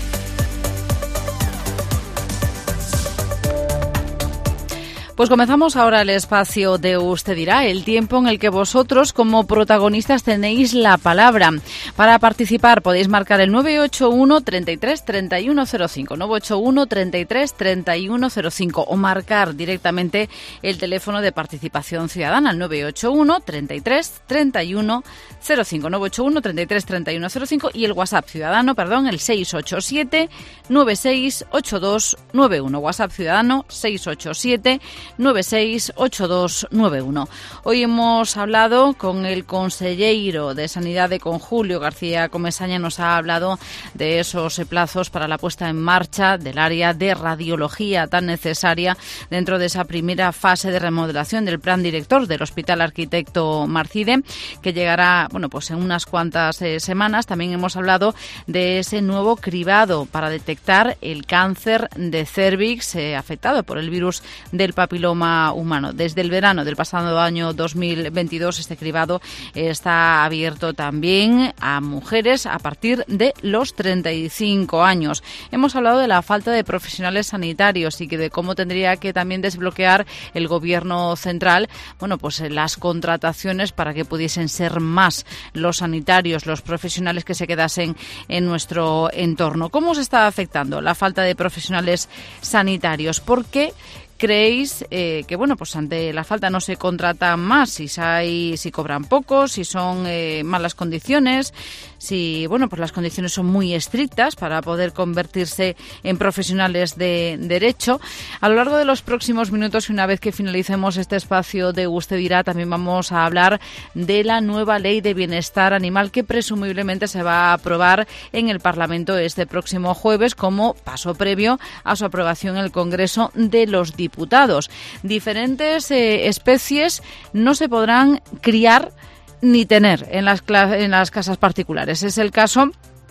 Pues comenzamos ahora el espacio de Usted dirá, el tiempo en el que vosotros como protagonistas tenéis la palabra. Para participar podéis marcar el nueve ocho uno, treinta y tres, treinta y uno cero cinco, nueve ocho uno, treinta y tres, treinta y uno cero cinco o marcar directamente el teléfono de participación ciudadana, el nueve ocho uno, treinta y tres, treinta y uno cero cinco, nueve ocho uno, treinta y tres, treinta y uno cero cinco y el WhatsApp ciudadano, perdón, el seis ocho siete, nueve seis ocho dos nueve uno, WhatsApp ciudadano seis ocho siete, nueve seis ocho dos nueve uno. Hoy hemos hablado con el conselleiro de Sanidade, con Julio García Comesaña. Nos ha hablado de esos plazos para la puesta en marcha del área de radiología tan necesaria dentro de esa primera fase de remodelación del plan director del Hospital Arquitecto Marcide, que llegará, bueno, pues en unas cuantas eh, semanas. También hemos hablado de ese nuevo cribado para detectar el cáncer de cérvix eh, afectado por el virus del papiloma humano. Desde el verano del pasado año dos mil veintidós, este cribado está abierto también a mujeres a partir de los treinta y cinco años. Hemos hablado de la falta de profesionales sanitarios y que de cómo tendría que también desbloquear el gobierno central, bueno, pues las contrataciones para que pudiesen ser más los sanitarios, los profesionales que se quedasen en nuestro entorno. ¿Cómo se está afectando la falta de profesionales sanitarios? ¿Por qué creéis eh, que, bueno, pues ante la falta no se contratan más? Si hay, si cobran poco, si son eh, malas condiciones, si, bueno, pues las condiciones son muy estrictas para poder convertirse en profesionales de derecho. A lo largo de los próximos minutos, y una vez que finalicemos este espacio de Usted dirá, también vamos a hablar de la nueva ley de bienestar animal que presumiblemente se va a aprobar en el Parlamento este próximo jueves como paso previo a su aprobación en el Congreso de los Diputados. Diferentes eh, especies no se podrán criar ni tener en las, en las casas particulares. Es el caso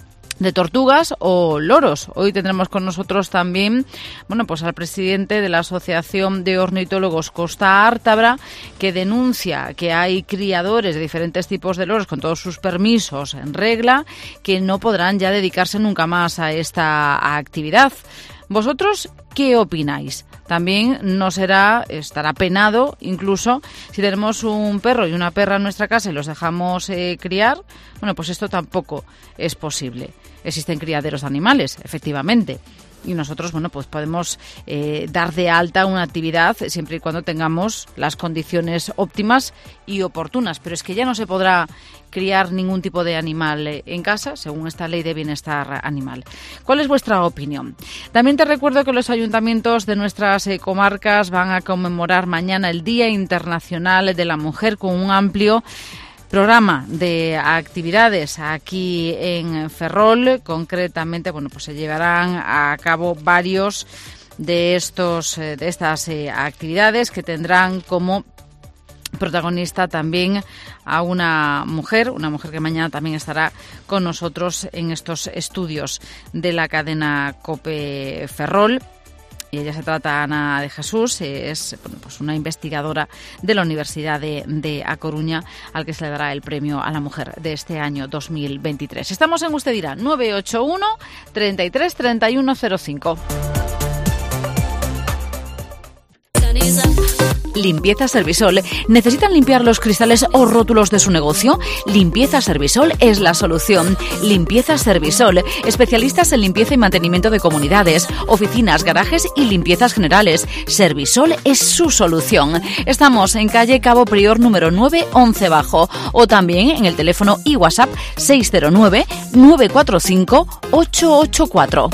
de tortugas o loros. Hoy tendremos con nosotros también, bueno, pues al presidente de la Asociación de Ornitólogos Costa Ártabra, que denuncia que hay criadores de diferentes tipos de loros con todos sus permisos en regla, que no podrán ya dedicarse nunca más a esta actividad. ¿Vosotros qué opináis? También no será, estará penado incluso si tenemos un perro y una perra en nuestra casa y los dejamos eh, criar. Bueno, pues esto tampoco es posible. Existen criaderos de animales, efectivamente. Y nosotros, bueno, pues podemos eh, dar de alta una actividad siempre y cuando tengamos las condiciones óptimas y oportunas. Pero es que ya no se podrá criar ningún tipo de animal eh, en casa, según esta ley de bienestar animal. ¿Cuál es vuestra opinión? También te recuerdo que los ayuntamientos de nuestras eh, comarcas van a conmemorar mañana el Día Internacional de la Mujer con un amplio programa de actividades aquí en Ferrol. Concretamente, bueno, pues se llevarán a cabo varios de estos de estas eh, actividades que tendrán como protagonista también a una mujer, una mujer que mañana también estará con nosotros en estos estudios de la cadena COPE Ferrol. Y ella se trata Ana de Jesús, es bueno, pues una investigadora de la Universidad de, de A Coruña, al que se le dará el premio a la mujer de este año dos mil veintitrés. Estamos en Usted dirá, nueve ocho uno, treinta y tres, treinta y uno cero cinco. Limpieza Servisol. ¿Necesitan limpiar los cristales o rótulos de su negocio? Limpieza Servisol es la solución. Limpieza Servisol. Especialistas en limpieza y mantenimiento de comunidades, oficinas, garajes y limpiezas generales. Servisol es su solución. Estamos en calle Cabo Prior número nueve, once Bajo, o también en el teléfono y WhatsApp seis cero nueve, nueve cuatro cinco, ocho ocho cuatro.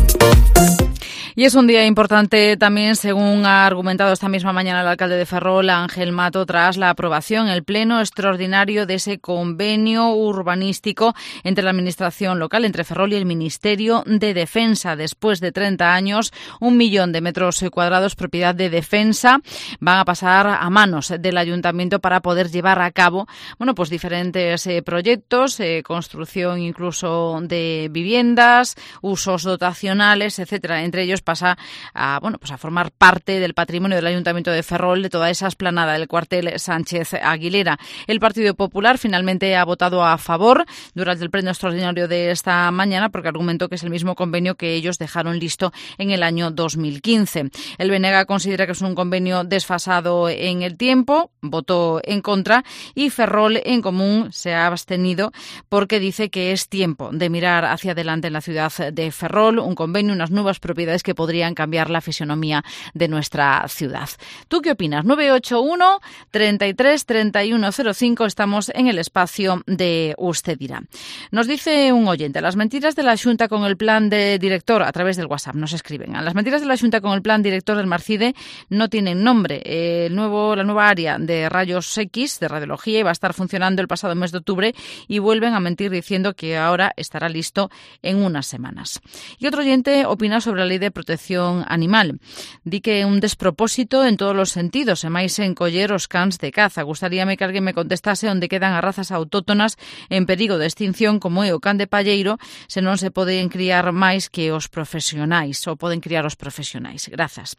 Y es un día importante también, según ha argumentado esta misma mañana el alcalde de Ferrol, Ángel Mato, tras la aprobación en el pleno extraordinario de ese convenio urbanístico entre la administración local, entre Ferrol y el Ministerio de Defensa. Después de treinta años, un millón de metros cuadrados propiedad de Defensa van a pasar a manos del ayuntamiento para poder llevar a cabo, bueno, pues diferentes eh, proyectos, eh, construcción incluso de viviendas, usos dotacionales, etcétera. Entre ellos pasa a, bueno, pues a formar parte del patrimonio del Ayuntamiento de Ferrol de toda esa esplanada del cuartel Sánchez Aguilera. El Partido Popular finalmente ha votado a favor durante el pleno extraordinario de esta mañana porque argumentó que es el mismo convenio que ellos dejaron listo en el año dos mil quince. El B N G considera que es un convenio desfasado en el tiempo, votó en contra, y Ferrol en Común se ha abstenido porque dice que es tiempo de mirar hacia adelante en la ciudad de Ferrol, un convenio, unas nuevas propiedades que podrían cambiar la fisonomía de nuestra ciudad. ¿Tú qué opinas? nueve ocho uno, treinta y tres, treinta y uno cero cinco. Estamos en el espacio de Usted dirá. Nos dice un oyente, las mentiras de la Xunta con el plan de director, a través del WhatsApp nos escriben, las mentiras de la Xunta con el plan director del Marcide no tienen nombre. El nuevo, la nueva área de rayos X, de radiología, iba a estar funcionando el pasado mes de octubre y vuelven a mentir diciendo que ahora estará listo en unas semanas. Y otro oyente opina sobre la ley de protección animal. Di que un despropósito en todos los sentidos, e máis en coller os cans de caza. Gustaríame que alguén me contestase onde quedan as razas autóctonas en perigo de extinción, como é o can de palleiro, se non se poden criar máis que os profesionais, ou poden criar os profesionais. Grazas.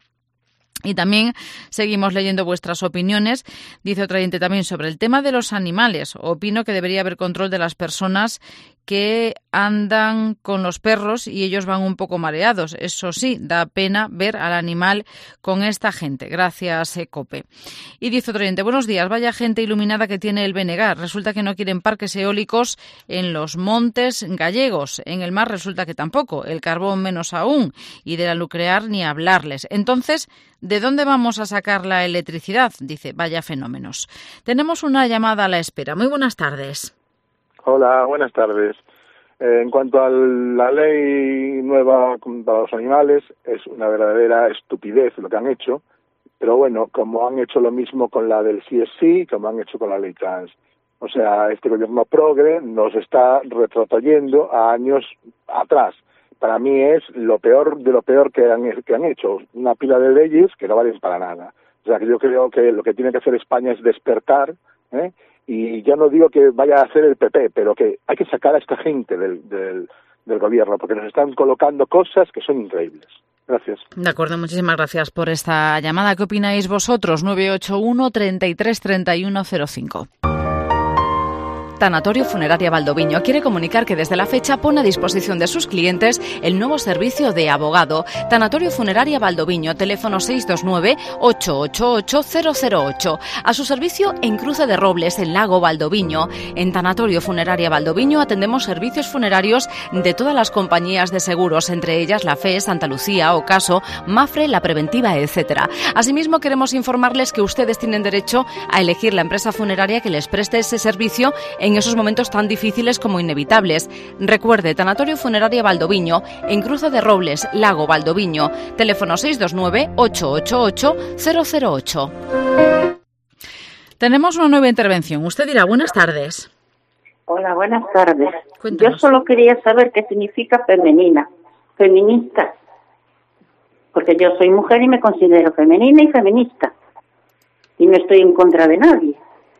Y también seguimos leyendo vuestras opiniones. Dice otra oyente también sobre el tema de los animales. Opino que debería haber control de las personas que andan con los perros y ellos van un poco mareados. Eso sí, da pena ver al animal con esta gente. Gracias, Ecope. Y dice otro oyente, buenos días, vaya gente iluminada que tiene el B N G. Resulta que no quieren parques eólicos en los montes gallegos. En el mar resulta que tampoco. El carbón menos aún. Y de la nuclear ni hablarles. Entonces, ¿de dónde vamos a sacar la electricidad? Dice, vaya fenómenos. Tenemos una llamada a la espera. Muy buenas tardes. Hola, buenas tardes. Eh, en cuanto a la ley nueva para los animales, es una verdadera estupidez lo que han hecho, pero bueno, como han hecho lo mismo con la del sí es sí, como han hecho con la ley trans. O sea, este gobierno progre nos está retrotrayendo a años atrás. Para mí es lo peor de lo peor que han, que han hecho, una pila de leyes que no valen para nada. O sea, que yo creo que lo que tiene que hacer España es despertar, ¿eh? Y yo no digo que vaya a hacer el P P, pero que hay que sacar a esta gente del, del, del gobierno, porque nos están colocando cosas que son increíbles. Gracias. De acuerdo, muchísimas gracias por esta llamada. ¿Qué opináis vosotros? nueve ocho uno, treinta y tres, treinta y uno cero cinco. Tanatorio Funeraria Valdoviño quiere comunicar que desde la fecha pone a disposición de sus clientes el nuevo servicio de abogado. Tanatorio Funeraria Valdoviño, teléfono seis dos nueve, ocho ocho ocho, cero cero ocho. A su servicio en Cruce de Robles, en Lago Valdoviño. En Tanatorio Funeraria Valdoviño atendemos servicios funerarios de todas las compañías de seguros, entre ellas la F E, Santa Lucía, Ocaso, Mafre, La Preventiva, etcétera. Asimismo, queremos informarles que ustedes tienen derecho a elegir la empresa funeraria que les preste ese servicio en esos momentos tan difíciles como inevitables. Recuerde, Tanatorio Funeraria Valdoviño, en Cruce de Robles, Lago Valdoviño, teléfono seis dos nueve, ocho ocho ocho, cero cero ocho. Tenemos una nueva intervención. Usted dirá, buenas tardes. Hola, buenas tardes. Cuéntanos. Yo solo quería saber qué significa femenina, feminista, porque yo soy mujer y me considero femenina y feminista, y no estoy en contra de nadie.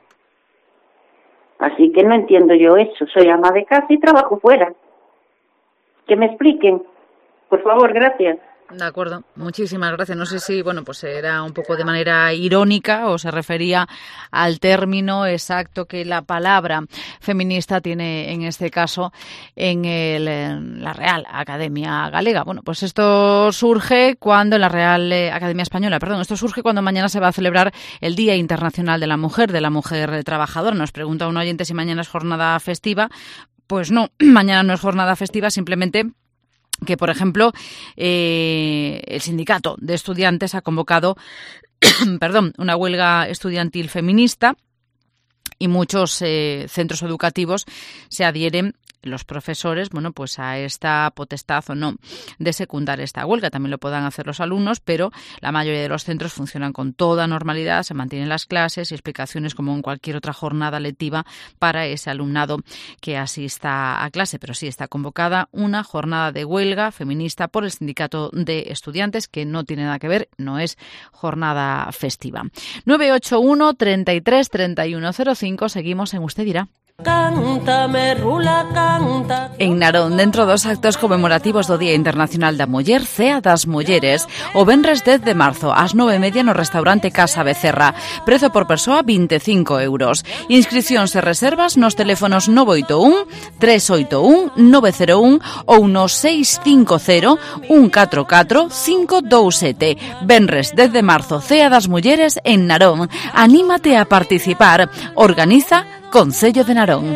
Así que no entiendo yo eso. Soy ama de casa y trabajo fuera. Que me expliquen. Por favor, gracias. De acuerdo, muchísimas gracias. No sé si, bueno, pues era un poco de manera irónica o se refería al término exacto que la palabra feminista tiene en este caso en, el, en la Real Academia Galega. Bueno, pues esto surge cuando en la Real Academia Española, perdón, esto surge cuando mañana se va a celebrar el Día Internacional de la Mujer, de la Mujer Trabajadora. Nos pregunta un oyente si mañana es jornada festiva. Pues no, mañana no es jornada festiva, simplemente que, por ejemplo, eh, el sindicato de estudiantes ha convocado perdón, una huelga estudiantil feminista y muchos eh, centros educativos se adhieren, los profesores, bueno, pues a esta potestad o no de secundar esta huelga. También lo podrán hacer los alumnos, pero la mayoría de los centros funcionan con toda normalidad, se mantienen las clases y explicaciones como en cualquier otra jornada lectiva para ese alumnado que asista a clase. Pero sí está convocada una jornada de huelga feminista por el sindicato de estudiantes, que no tiene nada que ver, no es jornada festiva. nueve ocho uno, treinta y tres, treinta y uno cero cinco, seguimos en Usted Dirá. Cántame, rula, canta. En Narón, dentro dos actos conmemorativos do Día Internacional da Muller, Cea das Mulleres, o venres dez de marzo, ás nove e media no restaurante Casa Becerra. Prezo por persoa veinticinco euros. Inscripcións e reservas nos teléfonos nove oito un, tres oito un, nove cero un ou no seis cinco cero, un catro catro, cinco dous sete. Venres dez de marzo, Cea das Mulleres en Narón. Anímate a participar. Organiza Concello de Narón.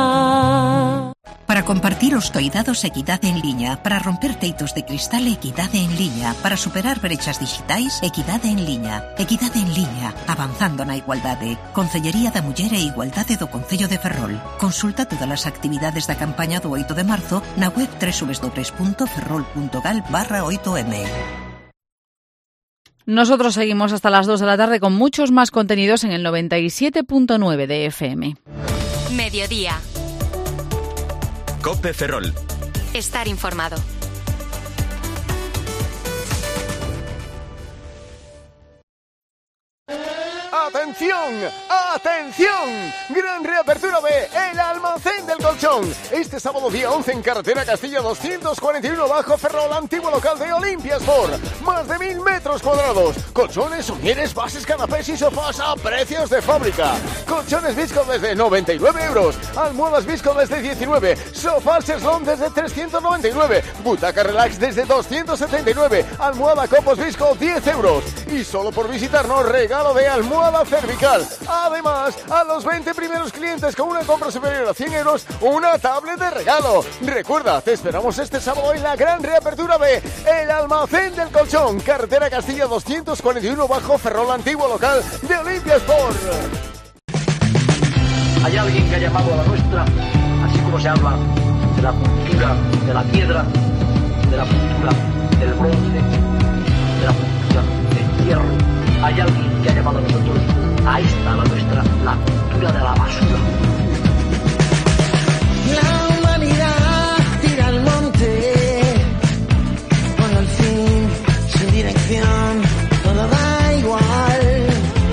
Para compartir os coidados, Equidade en liña. Para romper teitos de cristal, Equidade en liña. Para superar brechas digitais, Equidade en liña. Equidade en liña, avanzando na igualdade. Concellería da Muller e Igualdade do Concello de Ferrol. Consulta todas as actividades da campaña do oito de marzo na web doble u doble u doble u punto ferrol punto gal barra oito eme. Nosotros seguimos hasta las dos de la tarde con muchos más contenidos en el noventa y siete punto nueve de F M. Mediodía. COPE Ferrol. Estar informado. ¡Atención! ¡Atención! Gran reapertura de El Almacén del Colchón. Este sábado día once en carretera Castilla doscientos cuarenta y uno bajo Ferrol, antiguo local de Olympia Sport. Más de mil metros cuadrados. Colchones, somieres, bases, canapés y sofás a precios de fábrica. Colchones Visco desde noventa y nueve euros. Almohadas Visco desde diecinueve. Sofás Cheslón desde trescientos noventa y nueve. Butaca Relax desde doscientos setenta y nueve. Almohada Copos Visco diez euros. Y solo por visitarnos, regalo de almohada cervical. Además, a los veinte primeros clientes con una compra superior a cien euros, una tablet de regalo. Recuerda, te esperamos este sábado en la gran reapertura de El Almacén del Colchón, carretera Castilla doscientos cuarenta y uno bajo Ferrol, antiguo local de Olympia Sport. Hay alguien que ha llamado a la nuestra, así como se habla de la cultura de la piedra, de la cultura del bronce, de la cultura del hierro. Hay alguien que ha llamado a nosotros a esta, la nuestra, la cultura de la basura. La humanidad tira al monte, con el fin, sin dirección, todo da igual,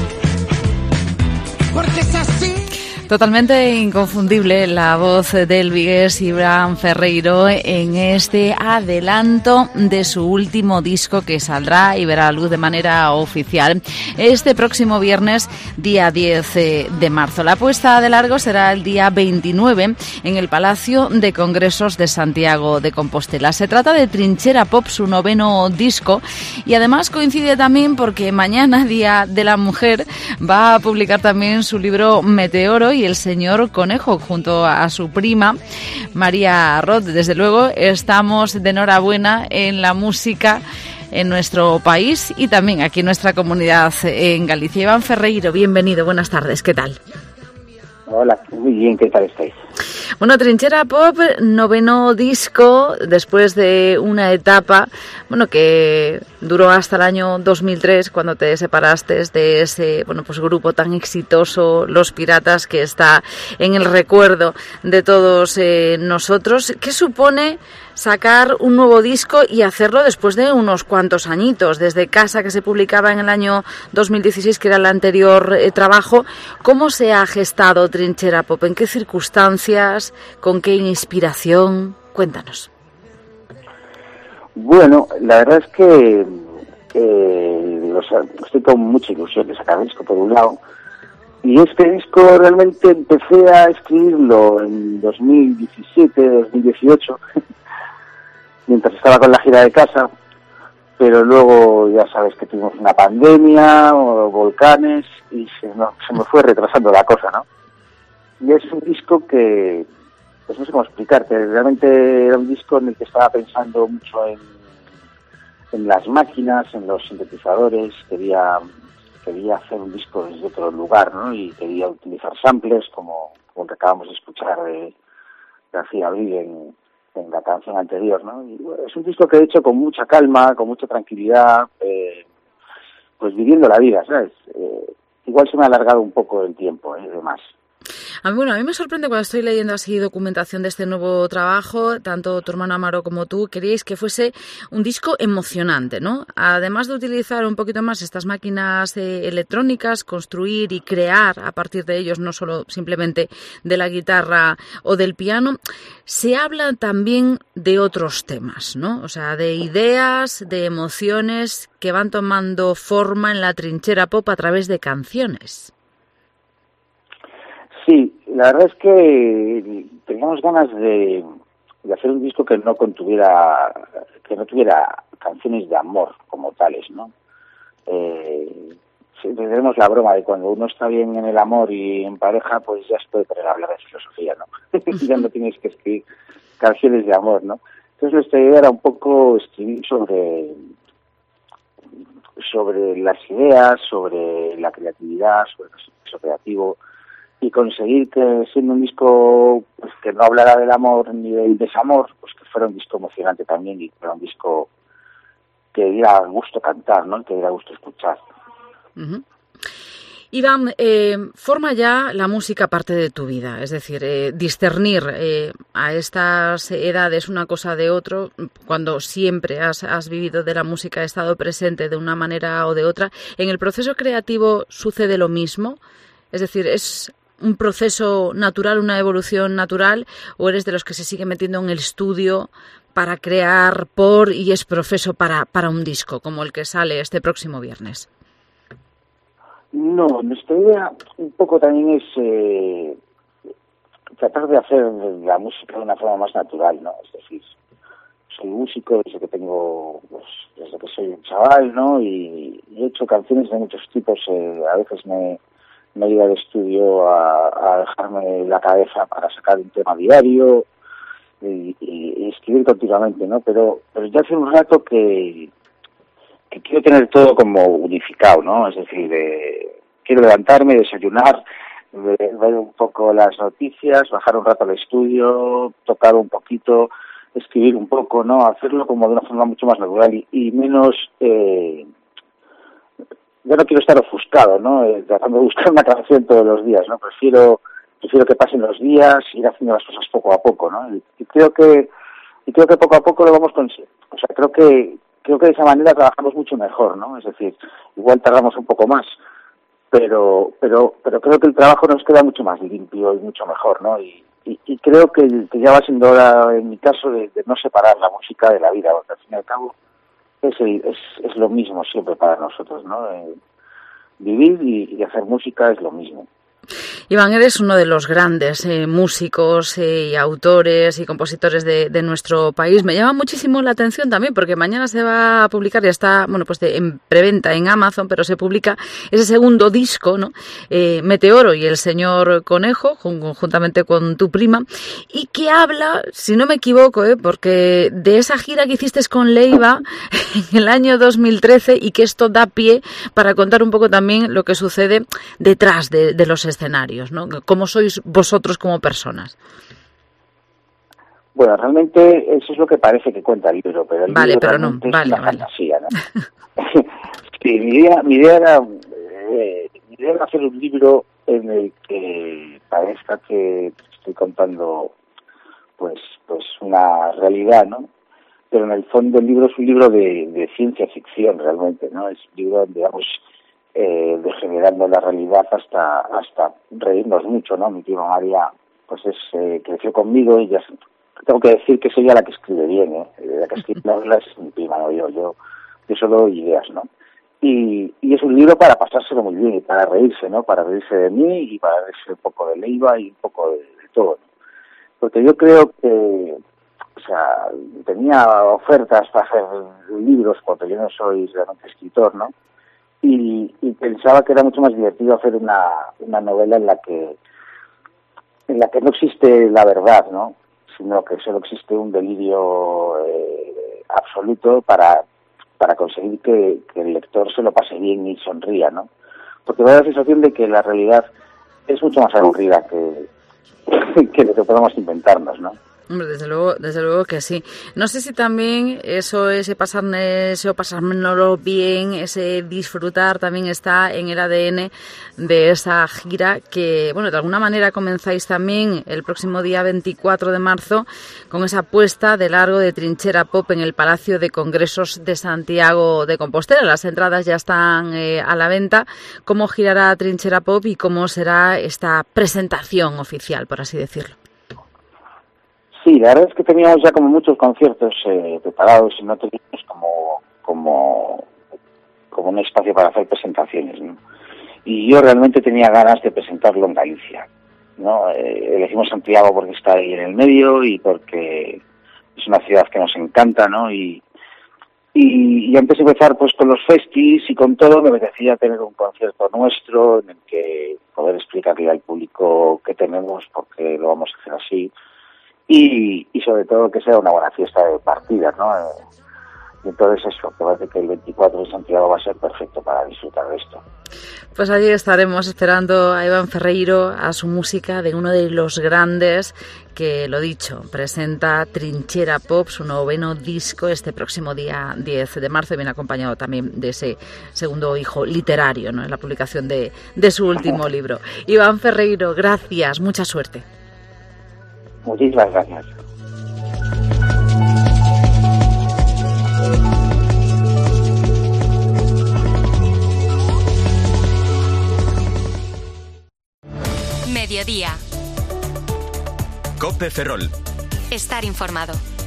porque es así. Totalmente inconfundible la voz del vigués Iván Ferreiro en este adelanto de su último disco que saldrá y verá la luz de manera oficial este próximo viernes, día diez de marzo. La puesta de largo será el día veintinueve en el Palacio de Congresos de Santiago de Compostela. Se trata de Trinchera Pop, su noveno disco, y además coincide también porque mañana, Día de la Mujer, va a publicar también su libro Meteoro y el señor Conejo junto a su prima María Rod. Desde luego estamos de enhorabuena en la música en nuestro país y también aquí en nuestra comunidad en Galicia. Iván Ferreiro, bienvenido, buenas tardes, ¿qué tal? Hola, muy bien, ¿qué tal estáis? Bueno, Trinchera Pop, noveno disco, después de una etapa, bueno, que duró hasta el año dos mil tres, cuando te separaste de ese, bueno, pues grupo tan exitoso, Los Piratas, que está en el recuerdo de todos eh, nosotros. ¿Qué supone sacar un nuevo disco y hacerlo después de unos cuantos añitos? Desde Casa, que se publicaba en el año dos mil dieciséis, que era el anterior eh, trabajo. ¿Cómo se ha gestado Trinchera Pop? ¿En qué circunstancias? ¿Con qué inspiración? Cuéntanos. Bueno, la verdad es que eh, los, estoy con mucha ilusión de sacar el disco por un lado, y este disco realmente empecé a escribirlo en dos mil diecisiete, dos mil dieciocho, mientras estaba con la gira de casa, pero luego ya sabes que tuvimos una pandemia, o volcanes, y se, no, se me fue retrasando la cosa, ¿no? Y es un disco que, pues no sé cómo explicarte, realmente era un disco en el que estaba pensando mucho en, en las máquinas, en los sintetizadores, quería quería hacer un disco desde otro lugar, ¿no? Y quería utilizar samples como, como que acabamos de escuchar de García Abril en, en la canción anterior, ¿no? Y bueno, es un disco que he hecho con mucha calma, con mucha tranquilidad, eh, pues viviendo la vida, ¿sabes? Eh, igual se me ha alargado un poco el tiempo, ¿eh? De más. A mí, bueno, a mí me sorprende cuando estoy leyendo así documentación de este nuevo trabajo, tanto tu hermano Amaro como tú, queríais que fuese un disco emocionante, ¿no? Además de utilizar un poquito más estas máquinas eh, electrónicas, construir y crear a partir de ellos, no solo simplemente de la guitarra o del piano, se habla también de otros temas, ¿no? O sea, de ideas, de emociones que van tomando forma en la trinchera pop a través de canciones. Sí, la verdad es que teníamos ganas de, de hacer un disco que no contuviera, que no tuviera canciones de amor como tales, ¿no? Eh, tenemos la broma de cuando uno está bien en el amor y en pareja, pues ya se puede poner a hablar de filosofía, ¿no? Ya no tienes que escribir canciones de amor, ¿no? Entonces nuestra idea era un poco escribir sobre sobre las ideas, sobre la creatividad, sobre el proceso creativo, y conseguir que, siendo un disco pues que no hablara del amor ni del desamor, pues que fuera un disco emocionante también, y que fuera un disco que diera gusto cantar, ¿no? Que diera gusto escuchar. Uh-huh. Iván, eh, forma ya la música parte de tu vida, es decir, eh, discernir eh, a estas edades una cosa de otro, cuando siempre has, has vivido de la música, has estado presente de una manera o de otra. ¿En el proceso creativo sucede lo mismo? Es decir, ¿es un proceso natural, una evolución natural, o eres de los que se sigue metiendo en el estudio para crear por y es profeso para, para un disco, como el que sale este próximo viernes? No, nuestra idea un poco también es eh, tratar de hacer la música de una forma más natural, ¿no? Es decir, soy músico desde que tengo, pues, desde que soy un chaval, ¿no? Y, y he hecho canciones de muchos tipos, eh, a veces me me he ido al estudio a, a dejarme la cabeza para sacar un tema diario y, y, y escribir continuamente, ¿no? Pero, pero ya hace un rato que, que quiero tener todo como unificado, ¿no? Es decir, eh, quiero levantarme, desayunar, ver un poco las noticias, bajar un rato al estudio, tocar un poquito, escribir un poco, ¿no? Hacerlo como de una forma mucho más natural y, y menos... Eh, yo no quiero estar ofuscado, ¿no? Eh, tratando de buscar una canción todos los días, ¿no? Prefiero prefiero que pasen los días, ir haciendo las cosas poco a poco, ¿no? Y, y creo que y creo que poco a poco lo vamos consiguiendo. O sea, creo que creo que de esa manera trabajamos mucho mejor, ¿no? Es decir, igual tardamos un poco más, pero pero pero creo que el trabajo nos queda mucho más limpio y mucho mejor, ¿no? Y, y, y creo que, que ya va siendo hora, en mi caso, de, de no separar la música de la vida, porque al fin y al cabo Es, es, es lo mismo siempre para nosotros, ¿no? Eh, vivir y, y hacer música es lo mismo. Iván, eres uno de los grandes eh, músicos eh, y autores y compositores de, de nuestro país. Me llama muchísimo la atención también porque mañana se va a publicar, ya está, bueno, pues de, en preventa en Amazon, pero se publica ese segundo disco, ¿no? Eh, Meteoro y el señor Conejo, conjuntamente con tu prima, y que habla, si no me equivoco, eh, porque de esa gira que hiciste con Leiva en el año dos mil trece, y que esto da pie para contar un poco también lo que sucede detrás de, de los escenarios, ¿no? ¿Cómo sois vosotros como personas? Bueno, realmente eso es lo que parece que cuenta el libro, pero el vale, libro pero no, es vale, una vale. fantasía, ¿no? Sí, mi idea, mi idea era eh, mi idea era hacer un libro en el que parezca que estoy contando pues pues una realidad, ¿no? Pero en el fondo el libro es un libro de, de ciencia ficción realmente, ¿no? Es un libro, digamos, eh, degenerando la realidad hasta hasta reírnos mucho, ¿no? Mi prima María pues es eh, creció conmigo, ella tengo que decir que es ella la que escribe bien, ¿eh? La que escribe novelas es mi prima, no yo, yo, yo solo doy ideas, ¿no? Y, y es un libro para pasárselo muy bien y para reírse, ¿no? Para reírse de mí y para reírse un poco de Leiva y un poco de, de todo, ¿no? Porque yo creo que, o sea, tenía ofertas para hacer libros cuando yo no soy realmente escritor, ¿no? Y, y pensaba que era mucho más divertido hacer una, una novela en la que en la que no existe la verdad, ¿no? Sino que solo existe un delirio eh, absoluto para para conseguir que, que el lector se lo pase bien y sonría, ¿no? Porque me da la sensación de que la realidad es mucho más aburrida que, que lo que podemos inventarnos, ¿no? Hombre, desde luego, desde luego que sí. No sé si también eso, ese pasar, ese pasármelo bien, ese disfrutar también está en el A D N de esa gira que, bueno, de alguna manera comenzáis también el próximo día veinticuatro de marzo con esa puesta de largo de Trinchera Pop en el Palacio de Congresos de Santiago de Compostela. Las entradas ya están eh, a la venta. ¿Cómo girará Trinchera Pop y cómo será esta presentación oficial, por así decirlo? Sí, la verdad es que teníamos ya como muchos conciertos eh, preparados y no teníamos como, como, como un espacio para hacer presentaciones, ¿no? Y yo realmente tenía ganas de presentarlo en Galicia, ¿no? Eh, elegimos Santiago porque está ahí en el medio y porque es una ciudad que nos encanta, ¿no? Y, y, y antes de empezar pues con los festis y con todo, me apetecía tener un concierto nuestro en el que poder explicarle al público qué tenemos, por qué lo vamos a hacer así. Y, y sobre todo que sea una buena fiesta de partida, ¿no? Eh, y entonces eso, que parece que el veinticuatro de Santiago va a ser perfecto para disfrutar de esto. Pues allí estaremos esperando a Iván Ferreiro, a su música de uno de los grandes que, lo dicho, presenta Trinchera Pop, su noveno disco, este próximo día diez de marzo, y viene acompañado también de ese segundo hijo literario, ¿no? En la publicación de, de su último libro. Iván Ferreiro, gracias, mucha suerte. Muchísimas gracias. Mediodía. COPE Ferrol. Estar informado.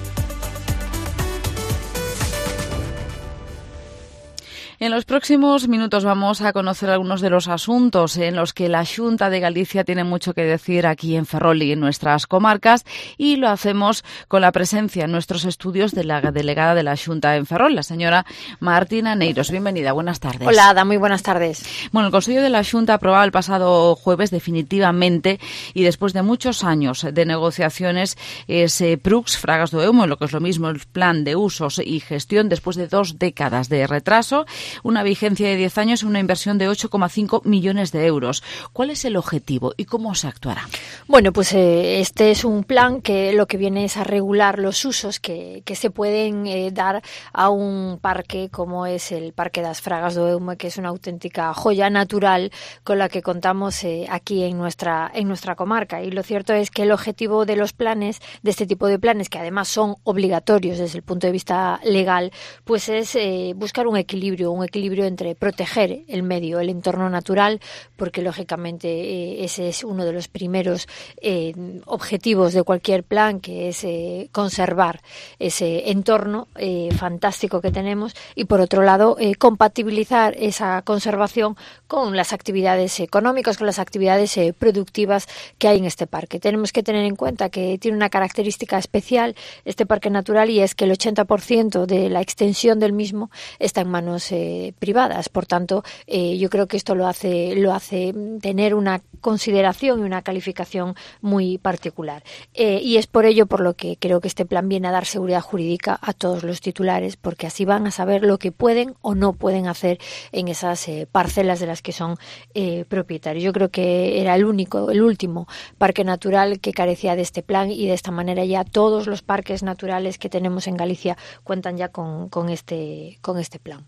En los próximos minutos vamos a conocer algunos de los asuntos en los que la Xunta de Galicia tiene mucho que decir aquí en Ferrol y en nuestras comarcas, y lo hacemos con la presencia en nuestros estudios de la delegada de la Xunta en Ferrol, la señora Martina Neiros. Bienvenida, buenas tardes. Hola, Ada, muy buenas tardes. Bueno, el Consello de la Xunta aprobaba el pasado jueves definitivamente, y después de muchos años de negociaciones, ese Prux Fragas do Eumo, lo que es lo mismo el plan de usos y gestión, después de dos décadas de retraso, una vigencia de diez años y una inversión de ocho coma cinco millones de euros. ¿Cuál es el objetivo y cómo se actuará? Bueno, pues eh, este es un plan que lo que viene es a regular los usos que, que se pueden eh, dar a un parque como es el Parque das Fragas do Eume, que es una auténtica joya natural con la que contamos eh, aquí en nuestra, en nuestra comarca. Y lo cierto es que el objetivo de los planes, de este tipo de planes, que además son obligatorios desde el punto de vista legal, pues es eh, buscar un equilibrio, un equilibrio entre proteger el medio, el entorno natural, porque lógicamente eh, ese es uno de los primeros eh, objetivos de cualquier plan, que es eh, conservar ese entorno eh, fantástico que tenemos, y por otro lado eh, compatibilizar esa conservación con las actividades económicas, con las actividades eh, productivas que hay en este parque. Tenemos que tener en cuenta que tiene una característica especial este parque natural, y es que el ochenta por ciento de la extensión del mismo está en manos eh, privadas. Por tanto, eh, yo creo que esto lo hace, lo hace tener una consideración y una calificación muy particular. Eh, y es por ello por lo que creo que este plan viene a dar seguridad jurídica a todos los titulares, porque así van a saber lo que pueden o no pueden hacer en esas eh, parcelas de las que son eh, propietarios. Yo creo que era el único, el último parque natural que carecía de este plan, y de esta manera ya todos los parques naturales que tenemos en Galicia cuentan ya con, con este, con este plan. Uh-huh.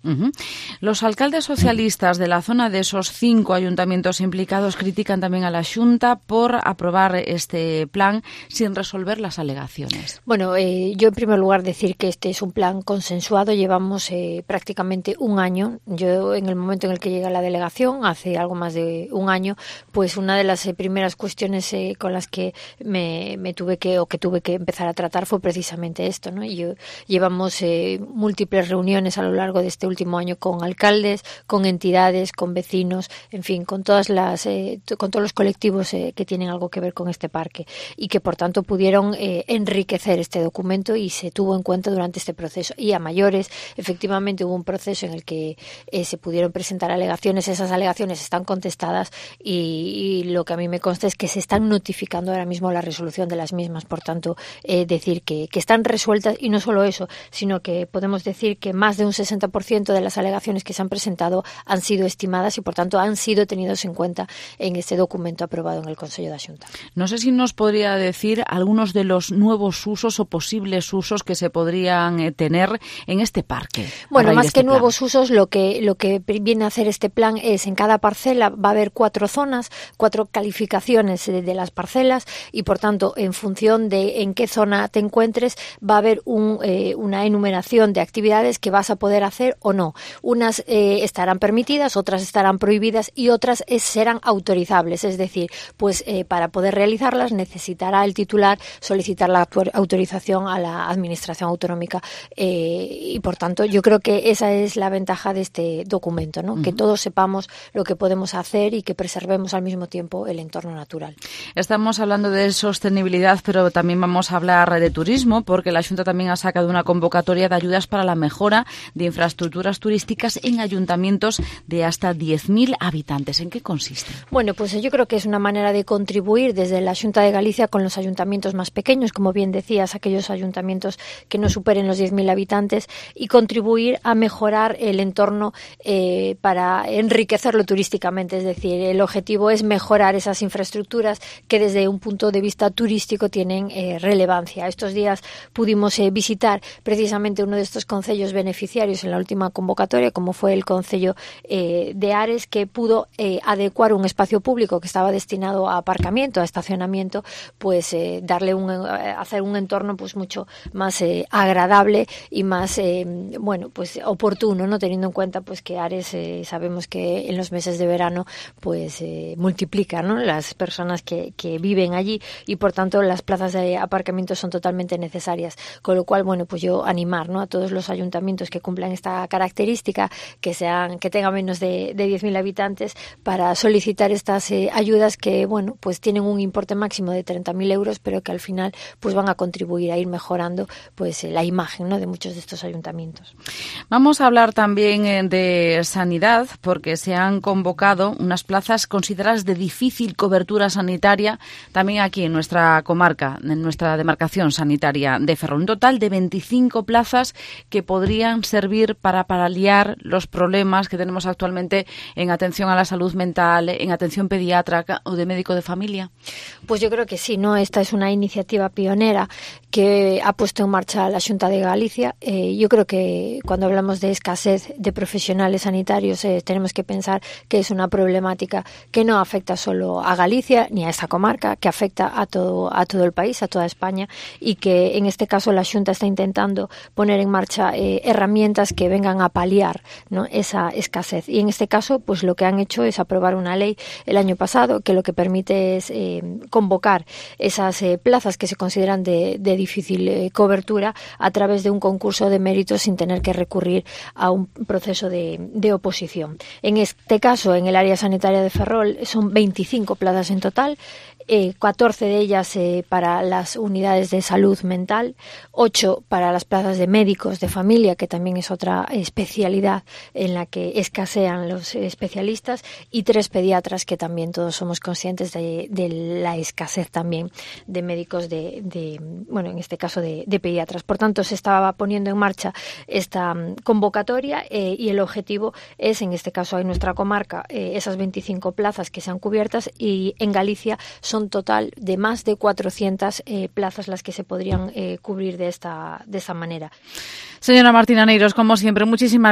Los alcaldes socialistas de la zona de esos cinco ayuntamientos implicados critican también a la Xunta por aprobar este plan sin resolver las alegaciones. Bueno, eh, yo en primer lugar decir que este es un plan consensuado. Llevamos eh, prácticamente un año. Yo en el momento en el que llega la delegación, hace algo más de un año, pues una de las eh, primeras cuestiones eh, con las que me, me tuve que o que tuve que empezar a tratar fue precisamente esto, ¿no? Y yo, llevamos eh, múltiples reuniones a lo largo de este último año con alcaldes, con entidades, con vecinos, en fin, con todas las, eh, con todos los colectivos eh, que tienen algo que ver con este parque y que por tanto pudieron eh, enriquecer este documento y se tuvo en cuenta durante este proceso. Y a mayores, efectivamente hubo un proceso en el que eh, se pudieron presentar alegaciones, esas alegaciones están contestadas y, y lo que a mí me consta es que se están notificando ahora mismo la resolución de las mismas, por tanto, eh, decir que, que están resueltas y no solo eso, sino que podemos decir que más de un sesenta por ciento de las alegaciones que se han presentado han sido estimadas y, por tanto, han sido tenidos en cuenta en este documento aprobado en el Consello da Xunta. No sé si nos podría decir algunos de los nuevos usos o posibles usos que se podrían eh, tener en este parque. Bueno, más este que plan. nuevos usos, lo que, lo que viene a hacer este plan es, en cada parcela va a haber cuatro zonas, cuatro calificaciones de, de las parcelas y, por tanto, en función de en qué zona te encuentres, va a haber un, eh, una enumeración de actividades que vas a poder hacer o no. Unas eh, estarán permitidas, otras estarán prohibidas y otras es, serán autorizables. Es decir, pues eh, para poder realizarlas necesitará el titular solicitar la autorización a la Administración Autonómica eh, y, por tanto, yo creo que esa es la ventaja de este documento, ¿no? Uh-huh. Que todos sepamos lo que podemos hacer y que preservemos al mismo tiempo el entorno natural. Estamos hablando de sostenibilidad, pero también vamos a hablar de turismo, porque la Xunta también ha sacado una convocatoria de ayudas para la mejora de infraestructuras turísticas en ayuntamientos de hasta diez mil habitantes. ¿En qué consiste? Bueno, pues yo creo que es una manera de contribuir desde la Xunta de Galicia con los ayuntamientos más pequeños, como bien decías, aquellos ayuntamientos que no superen los diez mil habitantes, y contribuir a mejorar el entorno eh, para enriquecerlo turísticamente. Es decir, el objetivo es mejorar esas infraestructuras que desde un punto de vista turístico tienen eh, relevancia. Estos días pudimos eh, visitar precisamente uno de estos concellos beneficiarios en la última convocatoria, como fue el concello eh, de Ares, que pudo eh, adecuar un espacio público que estaba destinado a aparcamiento, a estacionamiento, pues eh, darle un, eh, hacer un entorno pues mucho más eh, agradable y más eh, bueno pues oportuno, no teniendo en cuenta pues que Ares eh, sabemos que en los meses de verano pues eh, multiplica, ¿no?, las personas que, que viven allí y, por tanto, las plazas de aparcamiento son totalmente necesarias, con lo cual, bueno, pues yo animar, ¿no?, a todos los ayuntamientos que cumplan esta característica, que sean que tengan menos de, de diez mil habitantes, para solicitar estas eh, ayudas que, bueno, pues tienen un importe máximo de treinta mil euros, pero que al final pues van a contribuir a ir mejorando pues eh, la imagen, ¿no?, de muchos de estos ayuntamientos. Vamos a hablar también eh, de sanidad, porque se han convocado unas plazas consideradas de difícil cobertura sanitaria también aquí en nuestra comarca, en nuestra demarcación sanitaria de Ferrol. Un total de veinticinco plazas que podrían servir para paliar los problemas que tenemos actualmente en atención a la salud mental, en atención pediátrica o de médico de familia. Pues yo creo que sí, ¿no? Esta es una iniciativa pionera que ha puesto en marcha la Xunta de Galicia. Eh, yo creo que cuando hablamos de escasez de profesionales sanitarios eh, tenemos que pensar que es una problemática que no afecta solo a Galicia ni a esta comarca, que afecta a todo a todo el país, a toda España, y que en este caso la Xunta está intentando poner en marcha eh, herramientas que vengan a paliar, ¿no?, esa escasez. Y en este caso, pues lo que han hecho es aprobar una ley el año pasado que lo que permite es eh, convocar esas eh, plazas que se consideran de, de difícil eh, cobertura a través de un concurso de méritos sin tener que recurrir a un proceso de, de oposición. En este caso, en el área sanitaria de Ferrol, son veinticinco plazas en total. Eh, catorce de ellas eh, para las unidades de salud mental, ocho para las plazas de médicos de familia, que también es otra especialidad en la que escasean los especialistas, y tres pediatras, que también todos somos conscientes de, de la escasez también de médicos de, de bueno, en este caso de, de pediatras. Por tanto, se estaba poniendo en marcha esta um, convocatoria eh, y el objetivo es, en este caso en nuestra comarca, eh, esas veinticinco plazas que sean cubiertas, y en Galicia son un total de más de cuatrocientas eh, plazas las que se podrían eh, cubrir de esta, de esta manera. Señora Martina Neiros, como siempre, muchísimas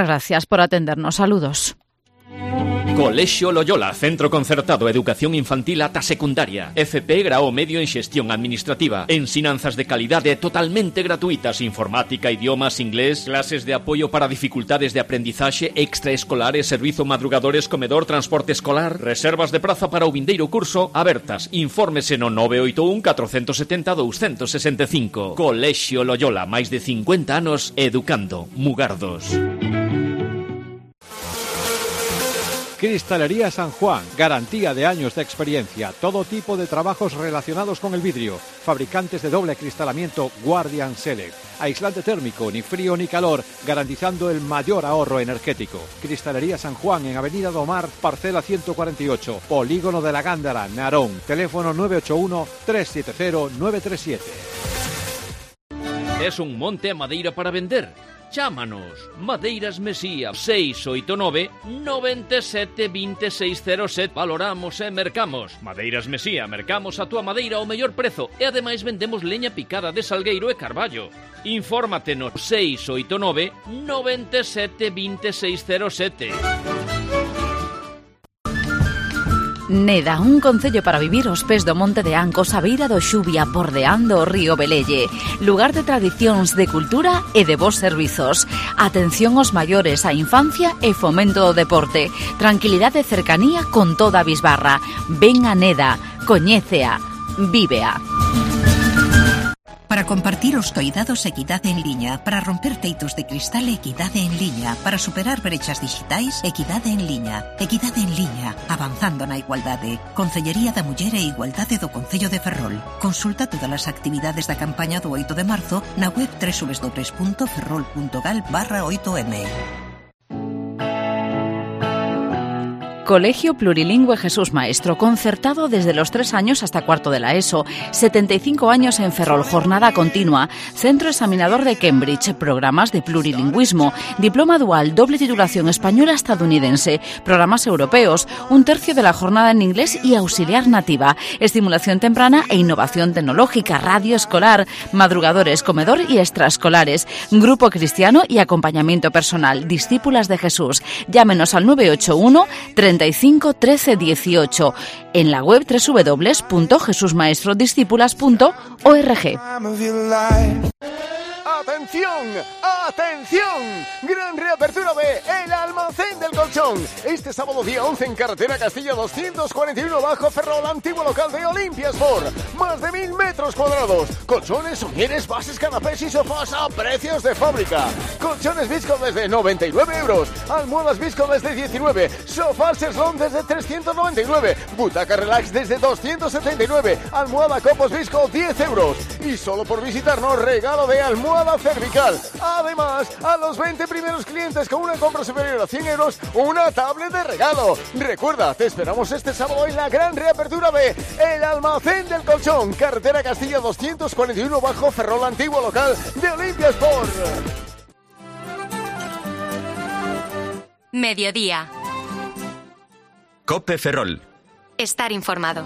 Muchas gracias por atendernos. Saludos. Colexio Loyola, Centro Concertado Educación Infantil ata Secundaria. F P Grao Medio en Xestión Administrativa. Ensinanzas de calidade totalmente gratuitas. Informática, idiomas, inglés, clases de apoio para dificultades de aprendizaxe, extraescolares, servizo madrugadores, comedor, transporte escolar, reservas de praza para o vindeiro curso abertas. Infórmese no nove oito un catro sete cero dous seis cinco. Colexio Loyola, máis de cincuenta anos educando. Mugardos. Cristalería San Juan, garantía de años de experiencia, todo tipo de trabajos relacionados con el vidrio, fabricantes de doble acristalamiento Guardian Select, aislante térmico, ni frío ni calor, garantizando el mayor ahorro energético. Cristalería San Juan en Avenida do Mar, parcela ciento cuarenta y ocho, Polígono de la Gándara, Narón, teléfono nueve ocho uno tres siete cero nueve tres siete. Es un monte a madeira para vender? Chámanos. Madeiras Mesía seis oito nove nove sete dos seis cero sete. Valoramos e mercamos. Madeiras Mesía, mercamos a túa madeira ao mellor prezo e ademais vendemos leña picada de salgueiro e carballo. Infórmate no seis oito nove nove sete dos seis cero sete. Neda, un concello para vivir aos pés do Monte de Ancos, a beira do Xubia, bordeando o río Velelle. Lugar de tradicións, de cultura e de bons servizos. Atención aos maiores, a infancia e fomento do deporte. Tranquilidade e cercanía con toda a bisbarra. Ven a Neda, coñécea, vívea. Para compartir os coidados, equidade en liña. Para romper teitos de cristal, equidade en liña. Para superar brechas digitais, equidade en liña. Equidade en liña, avanzando na igualdade. Concellería da Muller e Igualdade do Concello de Ferrol. Consulta todas as actividades da campaña do oito de marzo na web doble u doble u doble u punto ferrol punto gal barra oito eme. Colegio Plurilingüe Jesús Maestro, concertado desde los tres años hasta cuarto de la ESO, setenta y cinco años en Ferrol, jornada continua, centro examinador de Cambridge, programas de plurilingüismo, diploma dual, doble titulación española estadounidense, programas europeos, un tercio de la jornada en inglés y auxiliar nativa, estimulación temprana e innovación tecnológica, radio escolar, madrugadores, comedor y extraescolares, grupo cristiano y acompañamiento personal, discípulas de Jesús. Llámenos al nueve ocho uno treinta y cinco trece dieciocho, en la web doble u doble u doble u punto jesús maestro discípulas punto org. ¡Atención! ¡Atención! Gran reapertura de El Almacén del Colchón. Este sábado día once en carretera Castilla doscientos cuarenta y uno bajo Ferrol, antiguo local de Olympia Sport. Más de mil metros cuadrados. Colchones, somieres, bases, canapés y sofás a precios de fábrica. Colchones Visco desde noventa y nueve euros. Almohadas Visco desde diecinueve. Sofás Cheslón desde trescientos noventa y nueve. Butaca Relax desde doscientos setenta y nueve. Almohada Copos Visco diez euros. Y solo por visitarnos, regalo de almohada cervical. Además, a los veinte primeros clientes con una compra superior a cien euros, una tablet de regalo. Recuerda, te esperamos este sábado en la gran reapertura de El Almacén del Colchón, carretera Castilla doscientos cuarenta y uno bajo Ferrol, antiguo local de Olympia Sport. Mediodía. COPE Ferrol. Estar informado.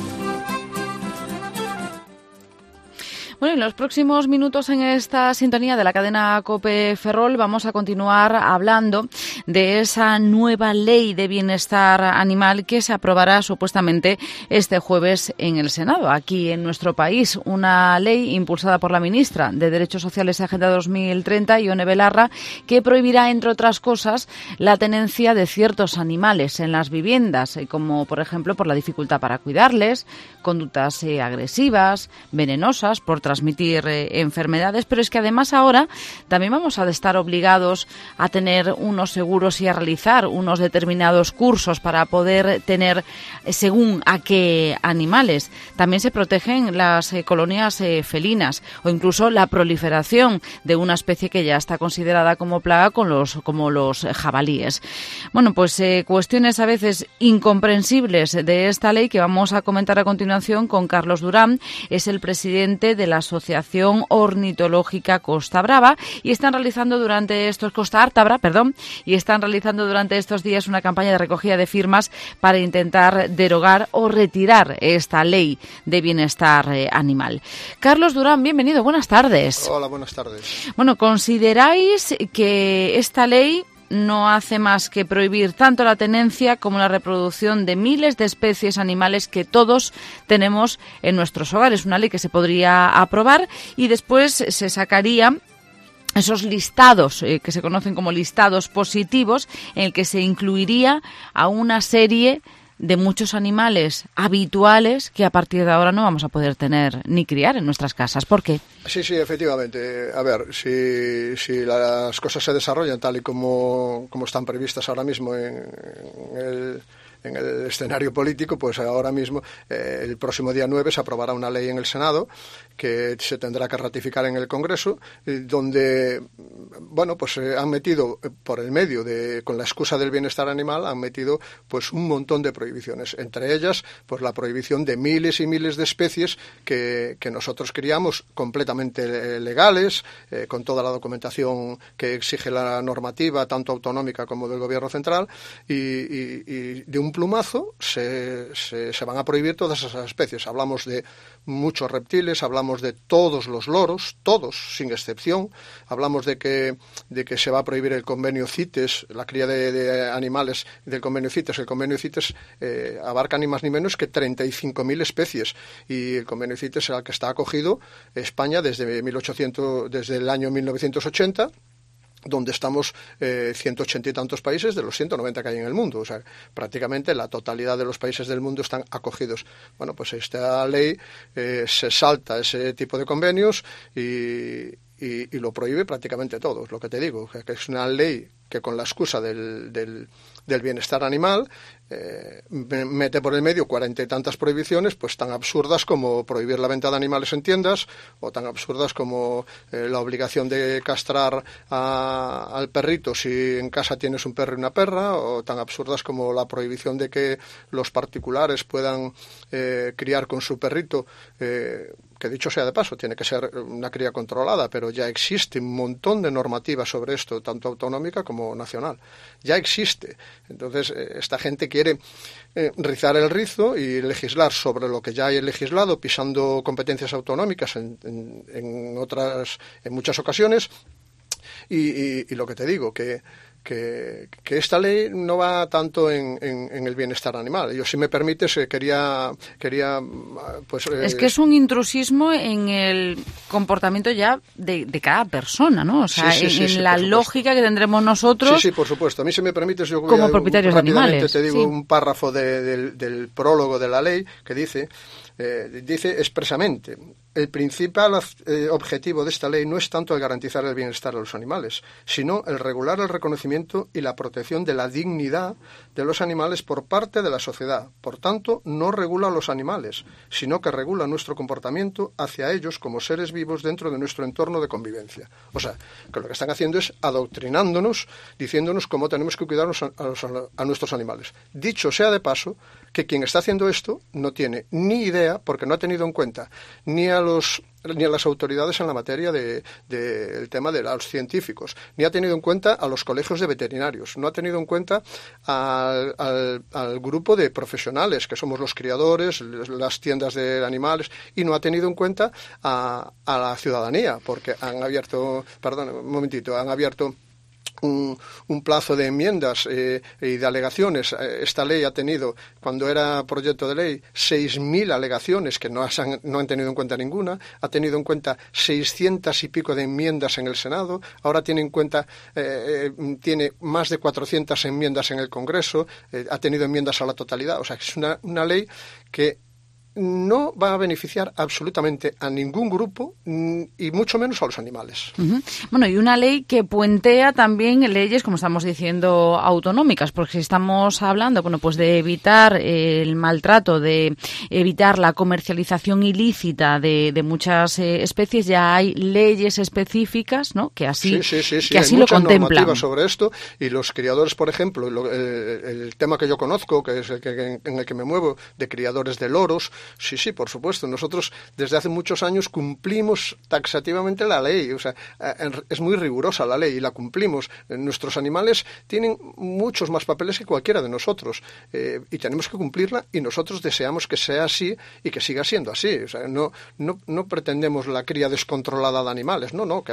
Bueno, en los próximos minutos en esta sintonía de la cadena COPE Ferrol vamos a continuar hablando de esa nueva ley de bienestar animal que se aprobará supuestamente este jueves en el Senado, aquí en nuestro país. Una ley impulsada por la ministra de Derechos Sociales y Agenda dos mil treinta, Ione Belarra, que prohibirá, entre otras cosas, la tenencia de ciertos animales en las viviendas, como por ejemplo por la dificultad para cuidarles, conductas eh, agresivas, venenosas, por transmitir eh, enfermedades, pero es que además ahora también vamos a estar obligados a tener unos seguros y a realizar unos determinados cursos para poder tener eh, según a qué animales. También se protegen las eh, colonias eh, felinas o incluso la proliferación de una especie que ya está considerada como plaga con los, como los jabalíes. Bueno, pues eh, cuestiones a veces incomprensibles de esta ley que vamos a comentar a continuación con Carlos Durán. Es el presidente de la Asociación Ornitológica Costa Brava y están realizando durante estos Costa Ártabra, perdón, y están realizando durante estos días una campaña de recogida de firmas para intentar derogar o retirar esta ley de bienestar eh, animal. Carlos Durán, bienvenido, buenas tardes. Hola, buenas tardes. Bueno, ¿consideráis que esta ley no hace más que prohibir tanto la tenencia como la reproducción de miles de especies animales que todos tenemos en nuestros hogares. Una ley que se podría aprobar y después se sacaría esos listados eh, que se conocen como listados positivos, en el que se incluiría a una serie de muchos animales habituales que a partir de ahora no vamos a poder tener ni criar en nuestras casas. ¿Por qué? Sí, sí, efectivamente. A ver, si, si las cosas se desarrollan tal y como, como están previstas ahora mismo en, en el... en el escenario político, pues ahora mismo, eh, el próximo día nueve, se aprobará una ley en el Senado que se tendrá que ratificar en el Congreso, eh, donde, bueno, pues eh, han metido eh, por el medio, de con la excusa del bienestar animal, han metido pues un montón de prohibiciones. Entre ellas, pues la prohibición de miles y miles de especies que, que nosotros criamos completamente legales, eh, con toda la documentación que exige la normativa, tanto autonómica como del Gobierno central, y, y, y de un plumazo se, se, se van a prohibir todas esas especies. Hablamos de muchos reptiles, hablamos de todos los loros, todos, sin excepción. Hablamos de que, de que se va a prohibir el convenio CITES, la cría de, de animales del convenio CITES. El convenio CITES eh, abarca ni más ni menos que treinta y cinco mil especies, y el convenio CITES es al que está acogido España desde, mil ochocientos, desde el año mil novecientos ochenta, donde estamos eh, ciento ochenta y tantos países de los ciento noventa que hay en el mundo. O sea, prácticamente la totalidad de los países del mundo están acogidos. Bueno, pues esta ley eh, se salta ese tipo de convenios y, y, y lo prohíbe prácticamente todo. Es lo que te digo, o sea, que es una ley que con la excusa del, del, del bienestar animal eh, mete por el medio cuarenta y tantas prohibiciones, pues tan absurdas como prohibir la venta de animales en tiendas, o tan absurdas como eh, la obligación de castrar a, al perrito si en casa tienes un perro y una perra, o tan absurdas como la prohibición de que los particulares puedan eh, criar con su perrito, eh, que dicho sea de paso, tiene que ser una cría controlada, pero ya existe un montón de normativa sobre esto, tanto autonómica como nacional. Ya existe. Entonces, eh, esta gente quiere eh, rizar el rizo y legislar sobre lo que ya hay legislado, pisando competencias autonómicas en, en, en otras, en muchas ocasiones. Y, y, y lo que te digo, que Que, que esta ley no va tanto en, en, en el bienestar animal. Yo, si me permites, eh, quería, quería pues... Eh... Es que es un intrusismo en el comportamiento ya de, de cada persona, ¿no? O sea, sí, sí, en, sí, en sí, la lógica que tendremos nosotros... Sí, sí, por supuesto. A mí, si me permites, yo como propietarios de animales. Te digo sí. un párrafo de, del, del prólogo de la ley que dice... Eh, dice expresamente: el principal eh, objetivo de esta ley no es tanto el garantizar el bienestar de los animales, sino el regular el reconocimiento y la protección de la dignidad de los animales por parte de la sociedad. Por tanto, no regula a los animales, sino que regula nuestro comportamiento hacia ellos como seres vivos dentro de nuestro entorno de convivencia. O sea, que lo que están haciendo es adoctrinándonos, diciéndonos cómo tenemos que cuidarnos a, a, a nuestros animales. Dicho sea de paso, que quien está haciendo esto no tiene ni idea, porque no ha tenido en cuenta ni a los ni a las autoridades en la materia del de, de tema de los científicos, ni ha tenido en cuenta a los colegios de veterinarios, no ha tenido en cuenta al, al, al grupo de profesionales que somos los criadores, las tiendas de animales, y no ha tenido en cuenta a, a la ciudadanía, porque han abierto, perdón, un momentito, han abierto Un, un plazo de enmiendas eh, y de alegaciones. Esta ley ha tenido, cuando era proyecto de ley, seis mil alegaciones que no han, no han tenido en cuenta ninguna. Ha tenido en cuenta seiscientas y pico de enmiendas en el Senado. Ahora tiene en cuenta, eh, eh, tiene más de cuatrocientas enmiendas en el Congreso. Eh, ha tenido enmiendas a la totalidad. O sea, es una, una ley que no va a beneficiar absolutamente a ningún grupo y mucho menos a los animales. Uh-huh. Bueno, y una ley que puentea también leyes, como estamos diciendo, autonómicas, porque si estamos hablando, bueno, pues de evitar el maltrato, de evitar la comercialización ilícita de, de muchas eh, especies, ya hay leyes específicas, ¿no?, que así, sí, sí, sí, sí. que así hay lo mucha contemplan. Normativa sobre esto, y los criadores, por ejemplo, lo, el, el tema que yo conozco, que es el que, en el que me muevo, de criadores de loros. Sí, sí, por supuesto. Nosotros desde hace muchos años cumplimos taxativamente la ley. O sea, es muy rigurosa la ley y la cumplimos. Nuestros animales tienen muchos más papeles que cualquiera de nosotros eh, y tenemos que cumplirla, y nosotros deseamos que sea así y que siga siendo así. O sea, no, no, no pretendemos la cría descontrolada de animales. No, no, que va.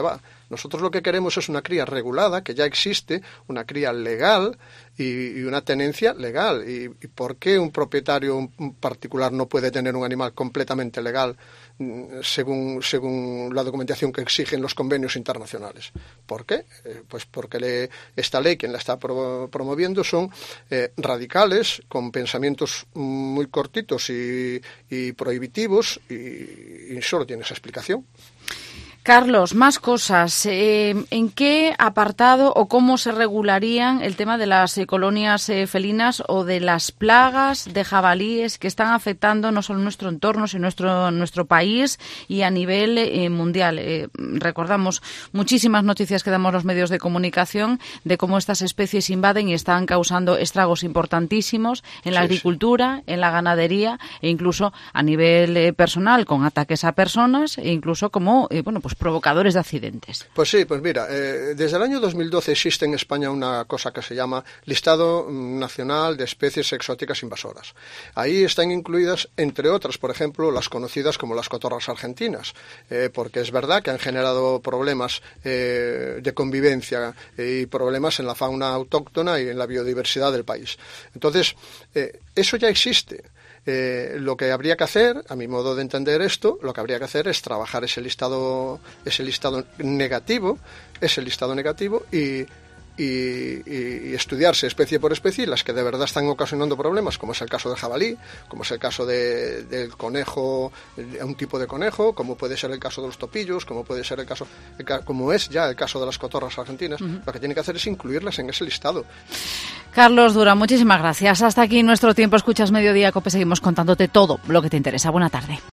Nosotros lo que queremos es una cría regulada, que ya existe, una cría legal y, y una tenencia legal. ¿Y, y por qué un propietario un particular no puede tener un animal completamente legal según, según la documentación que exigen los convenios internacionales? ¿Por qué? Eh, pues porque le, esta ley, quien la está pro, promoviendo, son eh, radicales, con pensamientos muy cortitos y, y prohibitivos, y, y solo tiene esa explicación. Carlos, más cosas. Eh, ¿En qué apartado o cómo se regularían el tema de las eh, colonias eh, felinas o de las plagas de jabalíes que están afectando no solo nuestro entorno, sino nuestro, nuestro país y a nivel eh, mundial? Eh, recordamos muchísimas noticias que damos los medios de comunicación de cómo estas especies invaden y están causando estragos importantísimos en la sí, agricultura, sí. en la ganadería e incluso a nivel eh, personal, con ataques a personas e incluso como, eh, bueno, pues provocadores de accidentes. Pues sí, pues mira, eh, desde el año dos mil doce existe en España una cosa que se llama Listado Nacional de Especies Exóticas Invasoras. Ahí están incluidas, entre otras, por ejemplo, las conocidas como las cotorras argentinas, eh, porque es verdad que han generado problemas eh, de convivencia y problemas en la fauna autóctona y en la biodiversidad del país. Entonces, eh, eso ya existe. Eh, lo que habría que hacer, a mi modo de entender esto, lo que habría que hacer es trabajar ese listado, ese listado negativo, ese listado negativo y, y, y estudiarse especie por especie las que de verdad están ocasionando problemas, como es el caso del jabalí, como es el caso de, del conejo, de un tipo de conejo, como puede ser el caso de los topillos, como puede ser el caso, el, como es ya el caso de las cotorras argentinas. Uh-huh. Lo que tiene que hacer es incluirlas en ese listado. Carlos Dura, muchísimas gracias. Hasta aquí nuestro tiempo. Escuchas Mediodía Cope. Seguimos contándote todo lo que te interesa. Buena tarde.